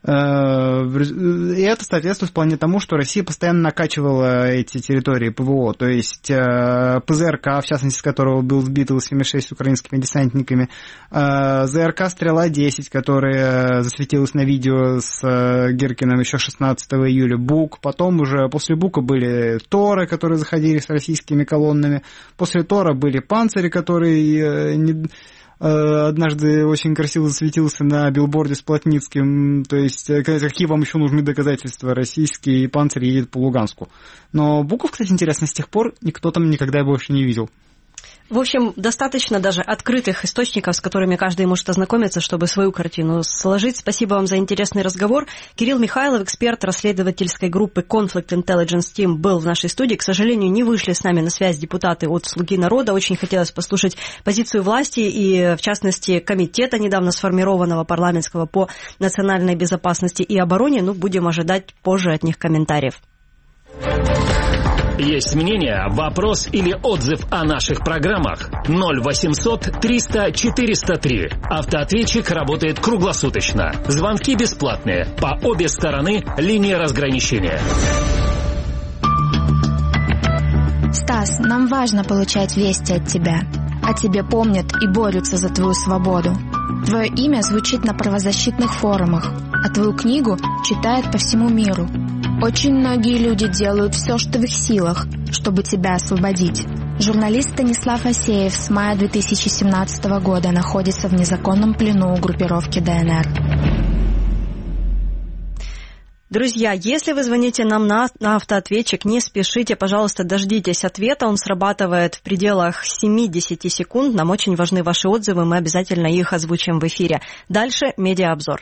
И это соответствует вполне тому, что Россия постоянно накачивала эти территории ПВО. То есть ПЗРК, в частности, с которого был сбит Ил-76 украинскими десантниками, ЗРК «Стрела-10», которая засветилась на видео с Гиркиным еще 16 июля, БУК. Потом уже после БУКа были Торы, которые заходили с российскими колоннами. После Тора были Панцири, которые однажды очень красиво засветился на билборде с Плотницким. То есть, какие вам еще нужны доказательства? Российский Панцирь едет по Луганску. Но Буков, кстати, интересно, с тех пор никто там никогда больше не видел. В общем, достаточно даже открытых источников, с которыми каждый может ознакомиться, чтобы свою картину сложить. Спасибо вам за интересный разговор. Кирилл Михайлов, эксперт расследовательской группы Conflict Intelligence Team, был в нашей студии. К сожалению, не вышли с нами на связь депутаты от «Слуги народа». Очень хотелось послушать позицию власти и, в частности, комитета, недавно сформированного парламентского по национальной безопасности и обороне. Ну, будем ожидать позже от них комментариев. Есть мнение, вопрос или отзыв о наших программах? 0800 300 403. Автоответчик работает круглосуточно. Звонки бесплатные. По обе стороны линии разграничения. Стас, нам важно получать вести от тебя. О тебе помнят и борются за твою свободу. Твое имя звучит на правозащитных форумах, а твою книгу читают по всему миру. Очень многие люди делают все, что в их силах, чтобы тебя освободить. Журналист Станислав Асеев с мая 2017 года находится в незаконном плену у группировки ДНР. Друзья, если вы звоните нам на автоответчик, не спешите, пожалуйста, дождитесь ответа. Он срабатывает в пределах 7-10 секунд. Нам очень важны ваши отзывы, мы обязательно их озвучим в эфире. Дальше медиаобзор.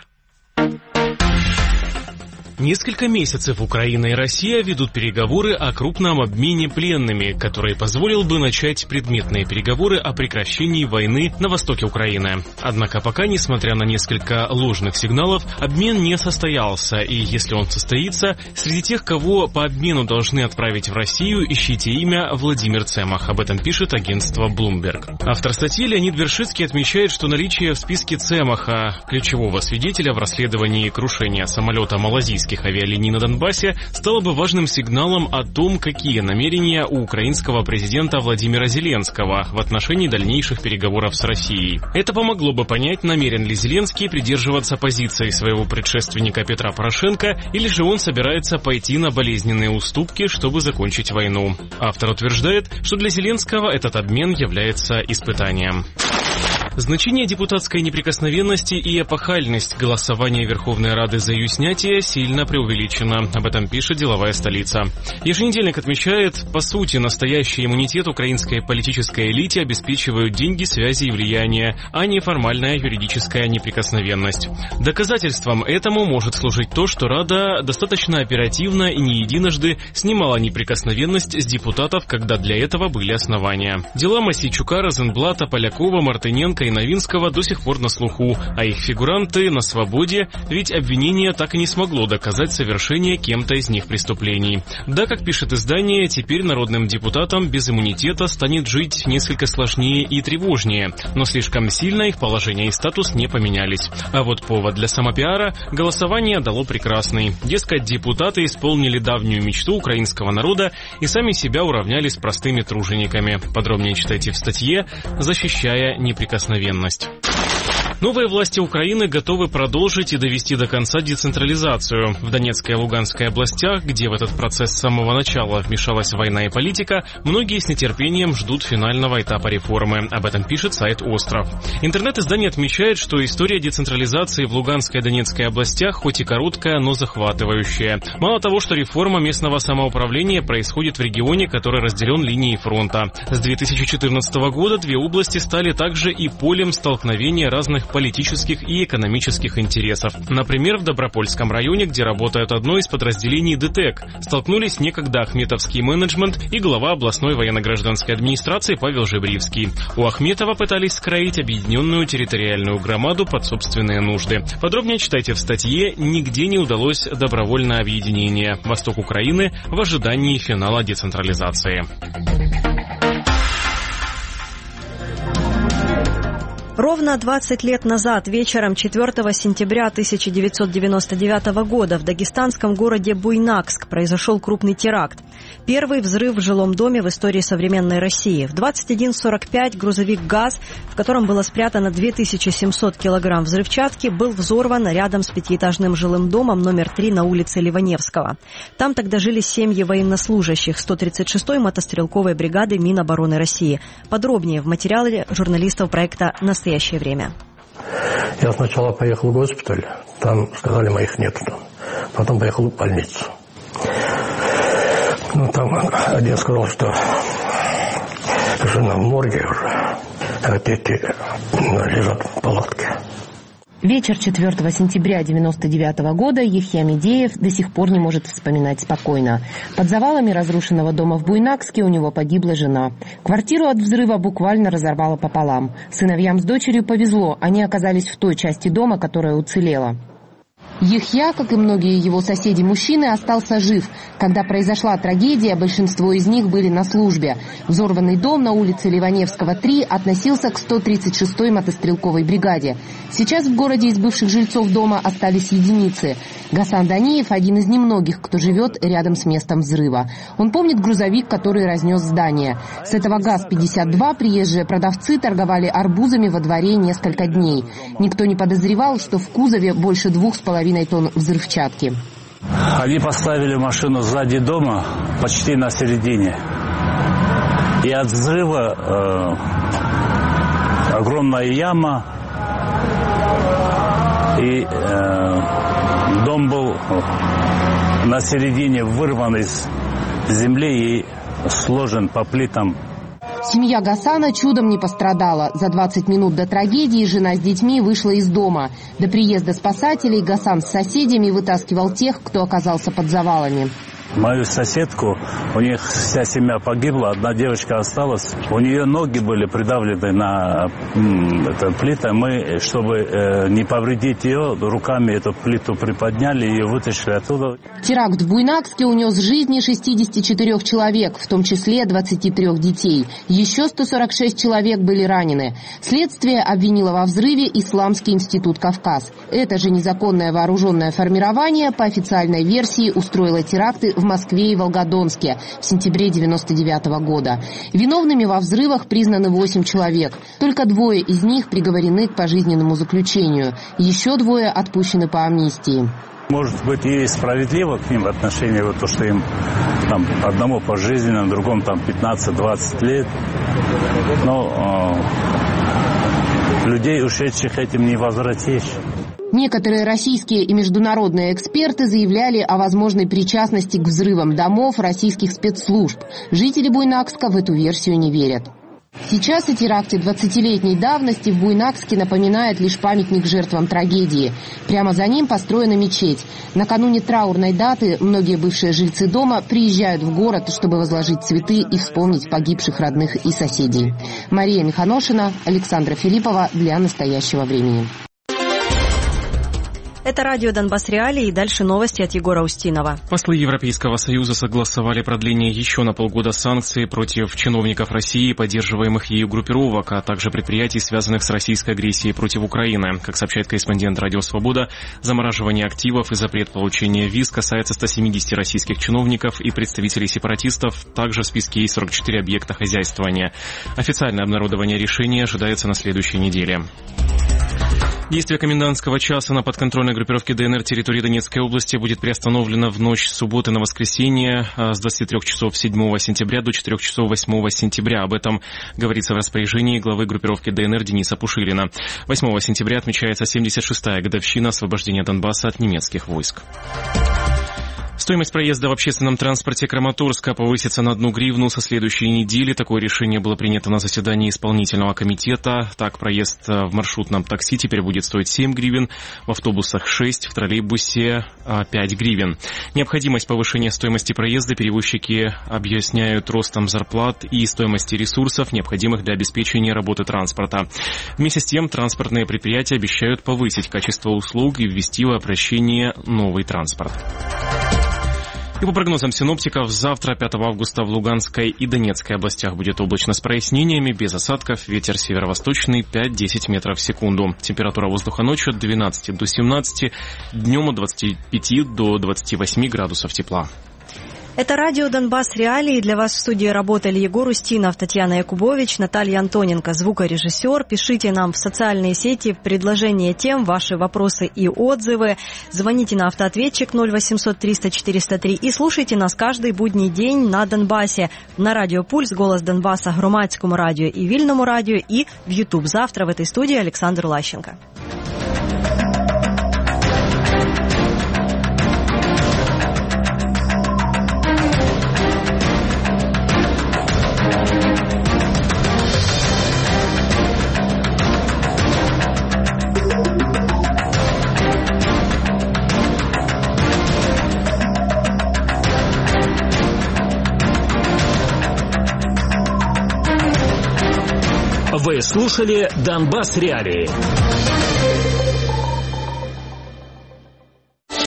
Несколько месяцев Украина и Россия ведут переговоры о крупном обмене пленными, который позволил бы начать предметные переговоры о прекращении войны на востоке Украины. Однако пока, несмотря на несколько ложных сигналов, обмен не состоялся, и если он состоится, среди тех, кого по обмену должны отправить в Россию, ищите имя Владимир Цемах. Об этом пишет агентство Bloomberg. Автор статьи Леонид Вершицкий отмечает, что наличие в списке Цемаха, ключевого свидетеля в расследовании крушения самолета малазийских авиалиний на Донбассе, стало бы важным сигналом о том, какие намерения у украинского президента Владимира Зеленского в отношении дальнейших переговоров с Россией. Это помогло бы понять, намерен ли Зеленский придерживаться позиции своего предшественника Петра Порошенко, или же он собирается пойти на болезненные уступки, чтобы закончить войну. Автор утверждает, что для Зеленского этот обмен является испытанием. Значение депутатской неприкосновенности и эпохальность голосования Верховной Рады за ее снятие сильно преувеличено. Об этом пишет «Деловая столица». Еженедельник отмечает, по сути, настоящий иммунитет украинской политической элите обеспечивают деньги, связи и влияние, а не формальная юридическая неприкосновенность. Доказательством этому может служить то, что Рада достаточно оперативно и не единожды снимала неприкосновенность с депутатов, когда для этого были основания. Дела Мосейчука, Розенблата, Полякова, Мартыненко и Новинского до сих пор на слуху, а их фигуранты на свободе, ведь обвинение так и не смогло доказать совершение кем-то из них преступлений. Да, как пишет издание, теперь народным депутатам без иммунитета станет жить несколько сложнее и тревожнее, но слишком сильно их положение и статус не поменялись. А вот повод для самопиара голосование дало прекрасный. Дескать, депутаты исполнили давнюю мечту украинского народа и сами себя уравняли с простыми тружениками. Подробнее читайте в статье «Защищая неприкосновенность». Новые власти Украины готовы продолжить и довести до конца децентрализацию. В Донецкой и Луганской областях, где в этот процесс с самого начала вмешалась война и политика, многие с нетерпением ждут финального этапа реформы. Об этом пишет сайт «Остров». Интернет-издание отмечает, что история децентрализации в Луганской и Донецкой областях хоть и короткая, но захватывающая. Мало того, что реформа местного самоуправления происходит в регионе, который разделен линией фронта. С 2014 года две области стали также и полем столкновения разных политических и экономических интересов. Например, в Добропольском районе, где работает одно из подразделений ДТЭК, столкнулись некогда ахметовский менеджмент и глава областной военно-гражданской администрации Павел Жебривский. У Ахметова пытались скроить объединенную территориальную громаду под собственные нужды. Подробнее читайте в статье «Нигде не удалось добровольное объединение. Восток Украины в ожидании финала децентрализации». Ровно 20 лет назад, вечером 4 сентября 1999 года в дагестанском городе Буйнакск произошел крупный теракт. Первый взрыв в жилом доме в истории современной России. В 21:45 грузовик ГАЗ, в котором было спрятано 2700 килограмм взрывчатки, был взорван рядом с пятиэтажным жилым домом номер 3 на улице Ливаневского. Там тогда жили семьи военнослужащих 136-й мотострелковой бригады Минобороны России. Подробнее в материале журналистов проекта «Настоящее время». Я сначала поехал в госпиталь, там сказали, моих нет. Потом поехал в больницу. Там один сказал, что жена в морге уже, а дети лежат в палатке. Вечер 4 сентября 1999 года Яхья Медеев до сих пор не может вспоминать спокойно. Под завалами разрушенного дома в Буйнакске у него погибла жена. Квартиру от взрыва буквально разорвало пополам. Сыновьям с дочерью повезло, они оказались в той части дома, которая уцелела. Яхья, как и многие его соседи-мужчины, остался жив. Когда произошла трагедия, большинство из них были на службе. Взорванный дом на улице Ливаневского, 3 относился к 136-й мотострелковой бригаде. Сейчас в городе из бывших жильцов дома остались единицы. Гасан Даниев – один из немногих, кто живет рядом с местом взрыва. Он помнит грузовик, который разнес здание. С этого ГАЗ-52 приезжие продавцы торговали арбузами во дворе несколько дней. Никто не подозревал, что в кузове больше 2,5 тонн взрывчатки. Они поставили машину сзади дома, почти на середине. И от взрыва огромная яма. И дом был на середине вырван из земли и сложен по плитам. Семья Гасана чудом не пострадала. За 20 минут до трагедии жена с детьми вышла из дома. До приезда спасателей Гасан с соседями вытаскивал тех, кто оказался под завалами. Мою соседку, у них вся семья погибла, одна девочка осталась. У нее ноги были придавлены на плиту. Мы, чтобы не повредить ее, руками эту плиту приподняли и ее вытащили оттуда. Теракт в Буйнакске унес жизни 64 человек, в том числе 23 детей. Еще 146 человек были ранены. Следствие обвинило во взрыве Исламский институт «Кавказ». Это же незаконное вооруженное формирование, по официальной версии, устроило теракты в Москве и Волгодонске в сентябре 1999 года. Виновными во взрывах признаны 8 человек. Только 2 из них приговорены к пожизненному заключению. Еще 2 отпущены по амнистии. Может быть, и справедливо к ним в отношении вот то, что им там одному пожизненно, другому там 15-20 лет. Но людей, ушедших, этим не возвратишь. Некоторые российские и международные эксперты заявляли о возможной причастности к взрывам домов российских спецслужб. Жители Буйнакска в эту версию не верят. Сейчас о теракте 20-летней давности в Буйнакске напоминает лишь памятник жертвам трагедии. Прямо за ним построена мечеть. Накануне траурной даты многие бывшие жильцы дома приезжают в город, чтобы возложить цветы и вспомнить погибших родных и соседей. Мария Миханошина, Александра Филиппова для «Настоящего времени». Это радио «Донбасс Реалии» и дальше новости от Егора Устинова. Послы Европейского Союза согласовали продление еще на полгода санкций против чиновников России, поддерживаемых ею группировок, а также предприятий, связанных с российской агрессией против Украины. Как сообщает корреспондент «Радио Свобода», замораживание активов и запрет получения виз касается 170 российских чиновников и представителей сепаратистов. Также в списке есть 44 объекта хозяйствования. Официальное обнародование решения ожидается на следующей неделе. Действие комендантского часа на подконтрольной группировке ДНР территории Донецкой области будет приостановлено в ночь с субботы на воскресенье с 23 часов 7 сентября до 4 часов 8 сентября. Об этом говорится в распоряжении главы группировки ДНР Дениса Пушилина. 8 сентября отмечается 76-я годовщина освобождения Донбасса от немецких войск. Стоимость проезда в общественном транспорте Краматорска повысится на 1 гривну со следующей недели. Такое решение было принято на заседании исполнительного комитета. Так, проезд в маршрутном такси теперь будет стоить 7 гривен, в автобусах 6, в троллейбусе 5 гривен. Необходимость повышения стоимости проезда перевозчики объясняют ростом зарплат и стоимости ресурсов, необходимых для обеспечения работы транспорта. Вместе с тем, транспортные предприятия обещают повысить качество услуг и ввести в обращение новый транспорт. И по прогнозам синоптиков, завтра, 5 августа, в Луганской и Донецкой областях будет облачно с прояснениями, без осадков, ветер северо-восточный 5-10 метров в секунду. Температура воздуха ночью от 12 до 17, днем от 25 до 28 градусов тепла. Это радио «Донбасс. Реалии». Для вас в студии работали Егор Устинов, Татьяна Якубович, Наталья Антоненко, звукорежиссер. Пишите нам в социальные сети предложения тем, ваши вопросы и отзывы. Звоните на автоответчик 0800 300 403 и слушайте нас каждый будний день на Донбассе. На радио «Пульс», «Голос Донбасса», Громадському радио и Вильному радио и в YouTube. Завтра в этой студии Александр Лащенко. Вы слушали «Донбасс. Реалии».